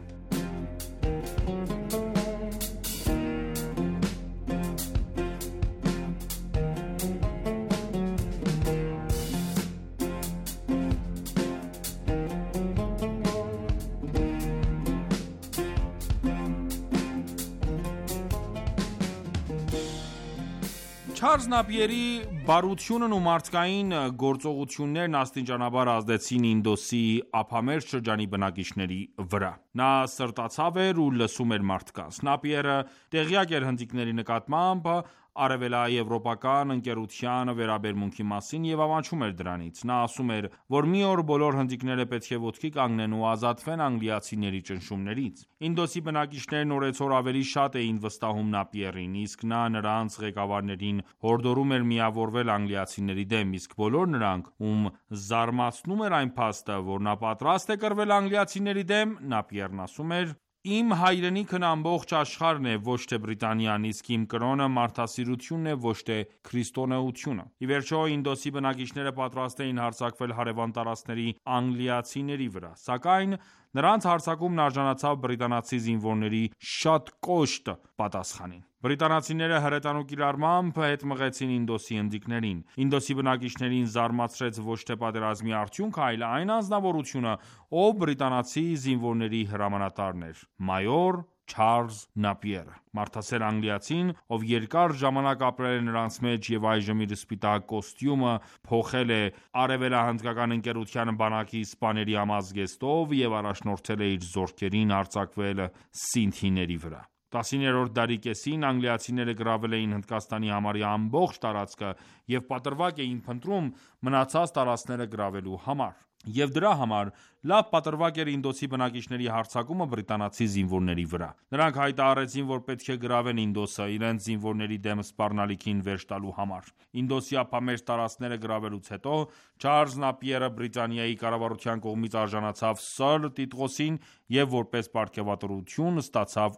Չարլզ Նապիերի բարությունն ու մարդկային գործողություններն աստիճանաբար ազդեցին Ինդոսի ափամերձ շրջանի բնակիչների վրա։ Նա սրտացավ էր ու լսում էր մարդկանց։ Նապիերը տեղյակ էր հնդիկների նկատմամբ արևելաեվրոպական ընկերության վերաբերմունքի մասին և ամաչում էր դրանից։ Նա ասում էր, որ մի օր բոլոր հնդիկները պետք է ոտքի կանգնեն ու ազատվեն անգլիացիների ճնշումներից։ Ինդոսի բնակիչներն օրեցօր ավելի շատ էին վստահում Նապիերին, իսկ նա նրանց ղեկավարներին հորդորում էր միավորվել անգլիացիների դեմ, իսկ բոլոր նրանք, ում զարմացնում էր այն փաստը, որ նա պատրաստ է կռվել անգլիացիների դեմ, Նապիերն ասում էր. Իմ հայրենիքն ամբողջ աշխարհն է, ոչ թե Բրիտանիան, իսկ իմ կրոնը մարդասիրությունն է, ոչ թե քրիստոնեությունը։ Ի վերջո, Ինդոսի բնակիչները պատրաստ էին հարձակվել հարևան տարածքների անգլիացիների վրա, սակայն նրանց հարձակումն արժանացավ բրիտանացի զինվորների շատ կոշտ պատասխանին։ Բրիտանացիները հրետանու կիրառմամբ հետ մղեցին Ինդոսի հնդիկներին։ Ինդոսի բնակիչներին զարմացրեց ոչ թե պատերազմի արդյունքը, այլ այն անձնավորությունը, ով բրիտանացի զինվորների հրամանատարն էր՝ մայոր Չարլզ Նապիերը։ Մարդասեր անգլիացին, ով երկար ժամանակ ապրել է նրանց մեջ և այժմ իր սպիտակ կոստյումը փոխել է արևելահնդկական ընկերության բանակի սպաների համազգեստով և առաջնորդել է իր զորքերին հարձակվել սինդհիների վրա։ 19-րդ դարի կեսին անգլիացիները գրավել էին Հնդկաստանի համարյա ամբողջ տարածքը և պատրվակ էին փնտրում մնացած տարածքները գրավելու համար։ Եվ դրա համար լավ պատրվակ էր Ինդոսի բնակիչների հարձակումը բրիտանացի զինվորների վրա։ Նրանք հայտարարեցին, որ պետք է գրավեն Ինդոսը իրենց զինվորների դեմ սպառնալիքին վերջ տալու համար։ Ինդոսի ափամերձ տարածքները գրավելուց հետո Չարլզ Նապիերը Բրիտանիայի կառավարության կողմից արժանացավ սր տիտղոսին և որպես պարգևատրություն ստացավ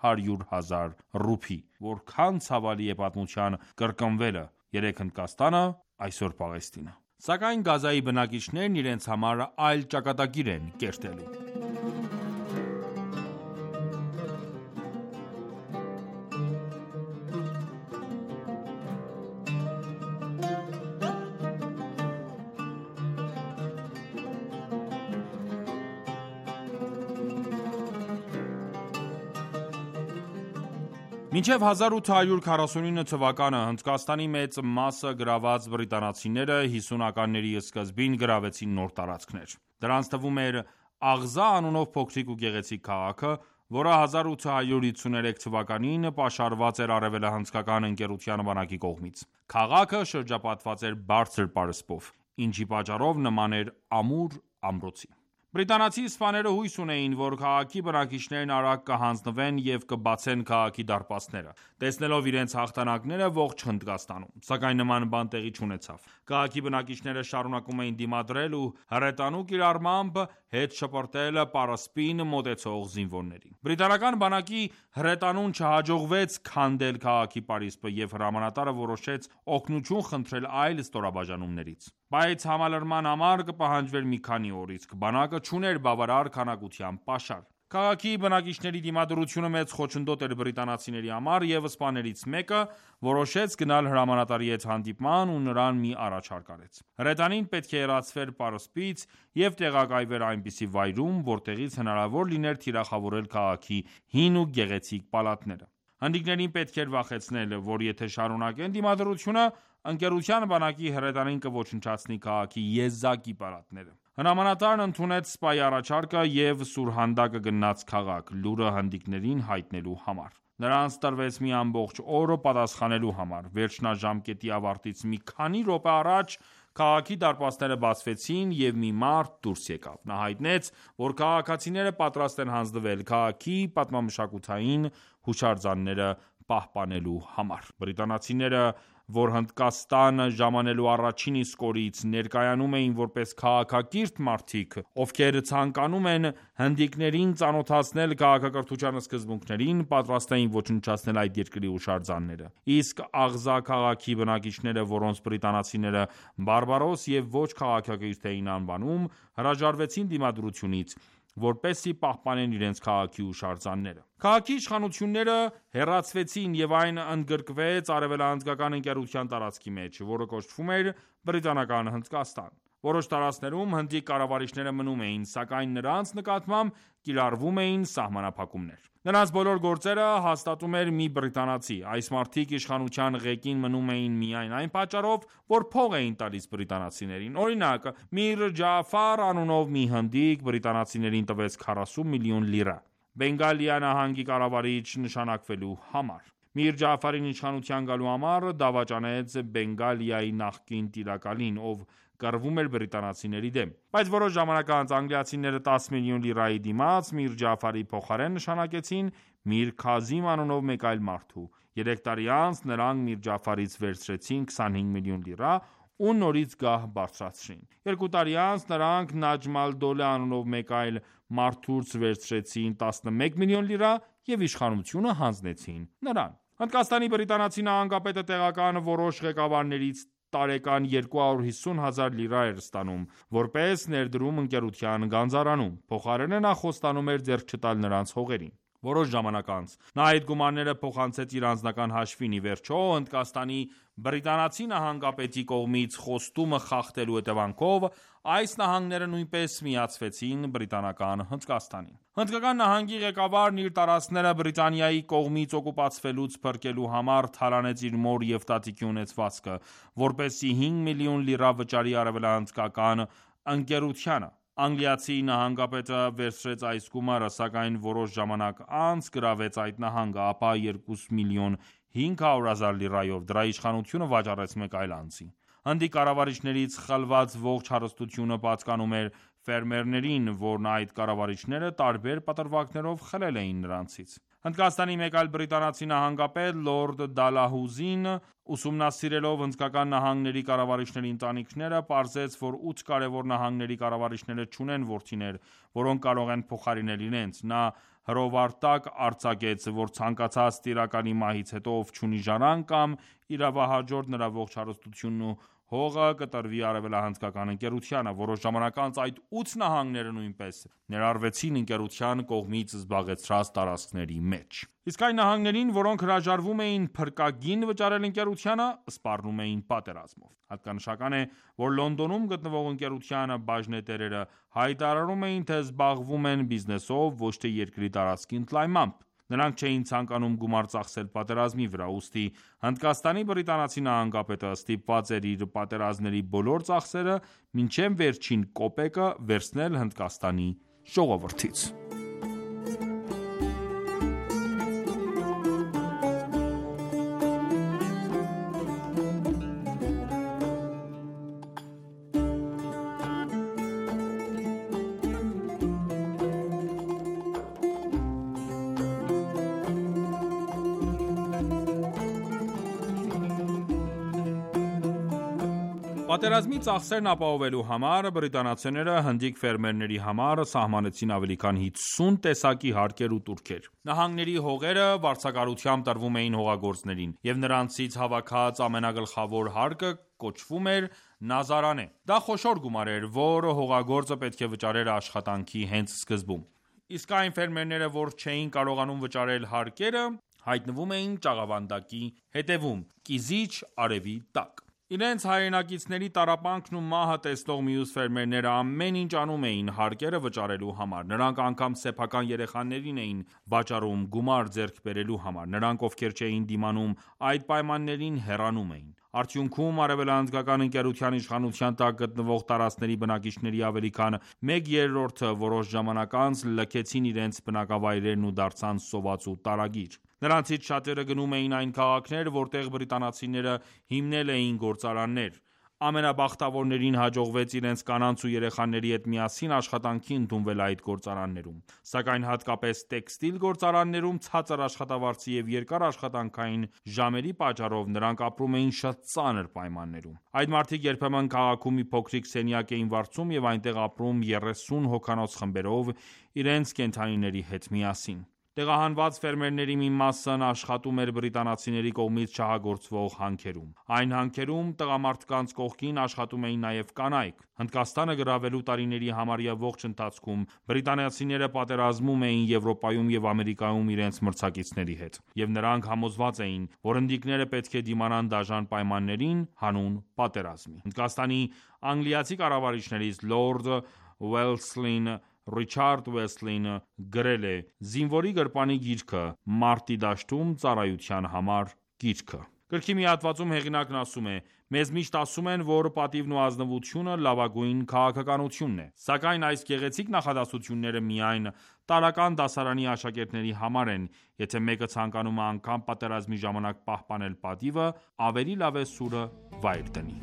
800,000 ռուփի։ Որքան ցավալի է պատմության կրկնվելը՝ երեկ Հնդկաստանը, այսօր Պաղեստինը։ Սակայն Գազայի բնակիչներն իրենց համար այլ ճակատագիր են կերտելու։ Մինչև 1849 թվականը Հնդկաստանի մեծ մասը գրաված բրիտանացիները 50-ականների սկզբին գրավեցին նոր տարածքներ։ Դրանց թվում էր Աղզա անունով փոքրիկ ու գեղեցիկ քաղաքը, որը 1853 թվականին պաշարված էր արևելահնդկական ընկերության բանակի կողմից։ Քաղաքը շրջապատված էր բարձր պարսպով, ինչի պատճառով նման էր ամուր ամրոցի։ Բրիտանացի սպաները հույս ունեին, որ քաղաքի բնակիչներն արագ կհանձնվեն և կբացեն քաղաքի դարպասները, տեսնելով իրենց հաղթանակները ողջ Հնդկաստանում։ Սակայն նման բան տեղի չունեցավ։ Քաղաքի բնակիչները շարունակում էին դիմադրել ու հրետանու կիրառմամբ հետ շպրտել պարսպին մոտեցող զինվորներին։ Բրիտանական բանակի հրետանուն չհաջողվեց քանդել քաղաքի պարիսպը և հրամանատարը որոշեց օգնություն խնդրել այլ ստորաբաժանումներից։ Բայց համալրման համար կպահանջվեր մի քանի օր, իսկ բանակը չուներ բավարար քանակությամբ պաշար։ Քաղաքի բնակիչների դիմադրությունը մեծ խոչընդոտ էր բրիտանացիների համար, և սպաներից մեկը որոշեց գնալ հրամանատարի հետ հանդիպման ու նրան մի առաջարկ արեց։ Հրետանին պետք է հեռացվեր պարսպից և տեղակայվեր այնպիսի վայրում, որտեղից հնարավոր լիներ թիրախավորել քաղաքի հին ու գեղեցիկ պալատները։ Հնդիկներին պետք էր վախեցնել, որ եթե շարունակեն դիմադրությունը, ընկերության բանակի հրետանին կոչնչացնի քաղաքի եզակի պալատները։ Հրամանատարն ընդունեց սպայի առաջարկը և սուրհանդակը գնաց քաղաք՝ լուրը հնդիկներին հայտնելու համար։ Նրանց տրվեց մի ամբողջ օր պատասխանելու համար։ Վերջնաժամկետի ավարտից մի քանի րոպե առաջ Քաղաքի դարպասները բացվեցին և մի մարդ դուրս եկավ: Նա հայտնեց, որ քաղաքացիները պատրաստ են հանձնվել քաղաքի պատմամշակութային հուշարձանները պահպանելու համար: Բրիտանացիները, որ Հնդկաստան ժամանելու առաջին իսկ օրից ներկայանում էին որպես քաղաքակիրթ մարդիկ, ովքեր ցանկանում են հնդիկներին ծանոթացնել քաղաքակրթության սկզբունքներին, պատրաստ էին ոչնչացնել այդ երկրի հուշարձանները: Իսկ Աղզա քաղաքի բնակիչները, որոնց բրիտանացիները բարբարոս և ոչ քաղաքակիրթ էին անվանում, հրաժարվեցին դիմադրությունից, որպեսզի պահպանեն իրենց քաղաքի հուշարձանները: Քաղաքի իշխանությունները հեռացվեցին և այն ընդգրկվեց Արևելահնդկական ընկերության տարածքի մեջ, որը կոչվում էր Բրիտանական Հնդկաստան: Որոշ տարածքներում հնդիկ կառավարիչները մնում էին, սակայն նրանց նկատմամբ կիրառվում էին սահմանափակումներ: Նրանց բոլոր գործերը հաստատում էր մի բրիտանացի: Այս մարդիկ իշխանության ղեկին մնում էին միայն այն պատճառով, որ փող էին տալիս բրիտանացիներին: Օրինակ, Միր Ջաաֆար անունով մի հնդիկ բրիտանացիներին տվեց 40 միլիոն լիրա, Բենգալիա նահանգի կառավարիչ նշանակվելու համար: Միր Ջաաֆարին իշխանության գալու համար դավաճանեց Բենգալիայի նախկին տիրակալին, ով կռվում էր բրիտանացիների դեմ: Բայց որոշ ժամանակ անց անգլիացիները 10 միլիոն լիրայի դիմաց Միր Ջաաֆարի փոխարեն նշանակեցին Միր Քազիմ անունով մեկ այլ մարդու: 3 տարի անց նրանք Միր Ջաաֆարից վերցրեցին 25 միլիոն լիրա ու նորից գահ բարձրացրին: 2 տարի անց նրանք Նաջմ ալ-Դոլե անունով մեկ այլ մարդուց վերցրեցին 11 միլիոն լիրա և իշխանությունը հանձնեցին նրան: Հնդկաստանի բրիտանացի նահանգապետը տեղական որոշ ղեկավարներից տարեկան 250 հազար լիրա էր ստանում, որպես ներդրում ընկերության գանձարանում: Փոխարենը նա խոստանում էր ձեռք չտալ նրանց հողերին: Որոշ ժամանակ անց նա այդ գումարները փոխանցեց իր անձնական հաշվին: Ի վերջո, Հնդկաստանի բրիտանացի նահանգապետի կողմից խոստումը խախտելու հետևանքով, այս նահանգները նույնպես միացվեցին Բրիտանական Հնդկաստանին: Հնդկական նահանգի ղեկավարն իր տարածքները Բրիտանիայի կողմից օկուպացվելուց փրկելու համար թալանեց իր մոր և տատիկի ունեցվածքը, որպեսզի 5 միլիոն լիրա վճարի արևելահնդկական ընկերությանը: Անգլիացի նահանգապետը վերցրեց այս գումարը, սակայն որոշ ժամանակ անց գրավեց այդ նահանգը, ապա 2 միլիոն 500 հազար լիրայով դրա իշխանությունը վաճառեց մեկ այլ անձի: Հնդիկ կառավարիչներից խլված ողջ հարստությունը պատկանում էր ֆերմերներին, որն այդ կառավարիչները տարբեր պատրվակներով խլել էին նրանցից: Հնդկաստանի մեկ այլ բրիտանացի նահանգապետ Լորդ Դալհաուզին, ուսումնասիրելով հնդկական նահանգների կառավարիչների ընտանիքները, պարզեց, որ 8 կարևոր նահանգների կառավարիչները չունեն որդիներ, որոնք կարող են փոխարինել իրենց: Նա հրովարտակ արձակեց, որ ցանկացած տիրակալի մահից հետո, ով չունի ժառանգ կամ իրավահաջորդ, նրա ողջ հարստությունն ու հողը կտրվի արևելահնդկական ընկերությանը: Որոշ ժամանակ անց այդ 8 նահանգները նույնպես ներառվեցին ընկերության կողմից զբաղեցրած տարածքների մեջ: Իսկ այն նահանգներին, որոնք հրաժարվում էին փրկագին վճարել ընկերությանը, սպառնում էին պատերազմով: Հատկանշական է, որ Լոնդոնում գտնվող ընկերության բաժնետերերը հայտարարում էին, թե զբաղվում են բիզնեսով, ոչ թե երկրի տարածքի ընդլայնմամբ: Նրանք չէին ցանկանում գումար ծախսել պատերազմի վրա: Ուստի Հնդկաստանի բրիտանացի նահանգապետը ստիպված էր իր պատերազմների բոլոր ծախսերը մինչև վերջին կոպեկը վերցնել Հնդկաստանի ժողովրդից: Պատերազմի ծախսերն ապահովելու համար բրիտանացիները հնդիկ ֆերմերների համար սահմանեցին ավելի քան 50 տեսակի հարկեր ու տուրքեր: Նահանգների հողերը վարձակալությամբ տրվում էին հողագործներին, և նրանցից հավաքած ամենագլխավոր հարկը կոչվում էր նազարանե: Դա խոշոր գումար էր, որ հողագործը պետք է վճարեր աշխատանքի հենց սկզբում: Իսկ այն ֆերմերները, որ չէին կարողանում վճարել հարկերը, հայտնվում էին ճաղավանդակի հետևում, կիզիչ արևի տակ: Իրենց հայրենակիցների տառապանքն ու մահը տեսնող մյուս ֆերմերները ամեն ինչ անում էին հարկերը վճարելու համար: Նրանք անգամ սեփական երեխաներին էին վաճառում գումար ձեռք բերելու համար: Նրանք, ովքեր չէին դիմանում այդ պայմաններին, հեռանում էին: Արդյունքում, արևելահնդկական ընկերության իշխանության տակ գտնվող տարածքների բնակիչների ավելի քան 1/3-ը որոշ ժամանակ անց լքեցին իրենց բնակավայրերն ու դարձան սոված ու տարագիր: Նրանցից շատերը գնում էին այն քաղաքներ, որտեղ բրիտանացիները հիմնել էին գործարաններ: Ամենաբախտավորներին հաջողվեց իրենց կանանց ու երեխաների հետ միասին աշխատանքի ընդունվել այդ գործարաններում, սակայն հատկապես տեքստիլ գործարաններում ցածր աշխատավարձի և երկար աշխատանքային ժամերի պատճառով նրանք ապրում էին շատ ծանր պայմաններում։ Այդ մարդիկ երբեմն քաղաքում մի փոքրիկ սենյակ էին վարձում և այնտեղ ապրում 30 հոգանոց խմբերով իրենց կենդանիների հետ միասին։ Տեղահանված ֆերմերների մի մասն աշխատում էր բրիտանացիների կողմից չհագործվող հանքերում։ Այն հանքերում տղամարդկանց կողքին աշխատում էին նաև կանայք։ Հնդկաստանը գրավելու տարիների համարյա ողջ ընթացքում բրիտանացիները պատերազմում էին Եվրոպայում և Ամերիկայում իրենց մրցակիցների հետ, և նրանք համոզված էին, որ հնդիկները պետք է դիմանան դաժան պայմաններին հանուն պատերազմի։ Հնդկաստանի անգլիացի կառավարիչներից լորդ Ուելսլին Ռիչարդ Ուելսլին գրել է «Զինվորի գրպանի գիրքը. Մարտի դաշտում ծառայության համար» գիրքը։ Գրքի մի հատվածում հեղինակն ասում է. «Մեզ միշտ ասում են, որ պատիվն ու ազնվությունը լավագույն քաղաքականությունն է, սակայն այս գեղեցիկ նախադասությունները միայն տարրական դասարանի աշակերտների համար են, եթե մեկը ցանկանում է անգամ պատերազմի ժամանակ պահպանել պատիվը, ավելի լավ է սուրը վայր դնի»։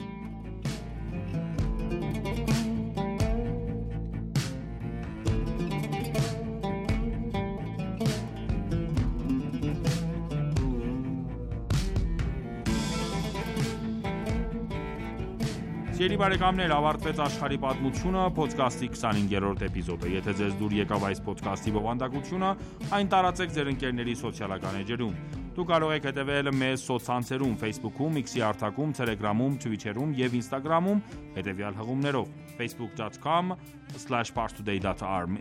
Սիրելի բարեկամներ, ավարտվեց աշխարհի պատմությունը փոդքասթի 25-րդ էպիզոդը։ Եթե ձեզ դուր եկավ այս փոդքասթի բովանդակությունը, այն տարածեք ձեր ընկերների սոցիալական էջերում։ Դուք կարող եք հետևել մեզ սոցցանցերում Facebook-ում, X-ի արտակում, Telegram-ում, Twitter-ում եւ Instagram-ում հետևյալ հղումներով. facebook.com/parstoday.arm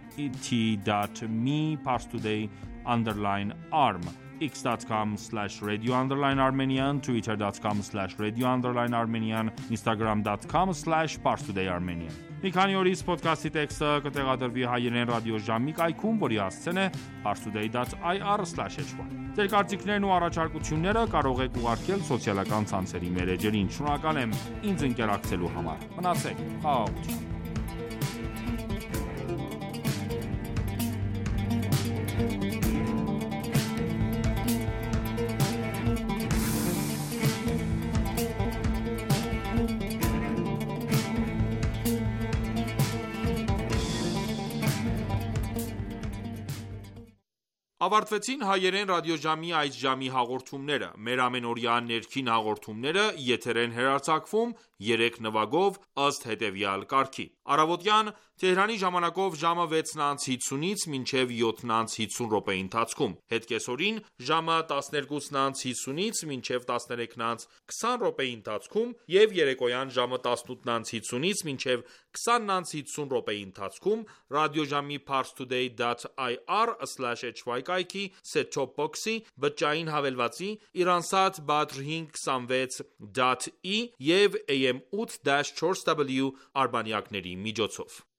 t.me/parstoday_arm x.com/radio_armenian twitter.com/radio_armenian instagram.com/parstoday_armenian Մի քանի օրից փոդքասթի տեքստը կտեղադրվի հայերեն ռադիոժամի կայքում, որի հասցեն է parstoday.ir/hy Ձեր կարծիքներն ու առաջարկությունները կարող եք ուղարկել սոցիալական ցանցերի մեր էջերին։ Շնորհակալ եմ ինձ ընկերակցելու համար։ Մնացեք խաղաղությամբ։ Ավարտվեցին հայերեն ռադիոժամի այս ժամի հաղորդումները։ Մեր ամենօրյա ներքին հաղորդումները եթեր են հեռարձակվում 3 նվագով ըստ հետևյալ կարգի. Առավոտյան Թեհրանի ժամանակով ժամը 6:50-ից մինչև 7:50 րոպեի ընթացքում, հետկեսօրին ժամը 12:50-ից մինչև 13:20 րոպեի ընթացքում և երեկոյան ժամը 18:50-ից մինչև 20:50 րոպեի ընթացքում ռադիոժամի parstoday.ir/hy կայքի set-top box-ի, բջջային հավելվածի, Iransat Badr 526.E և AM 8-4W արբանյակների միջոցով։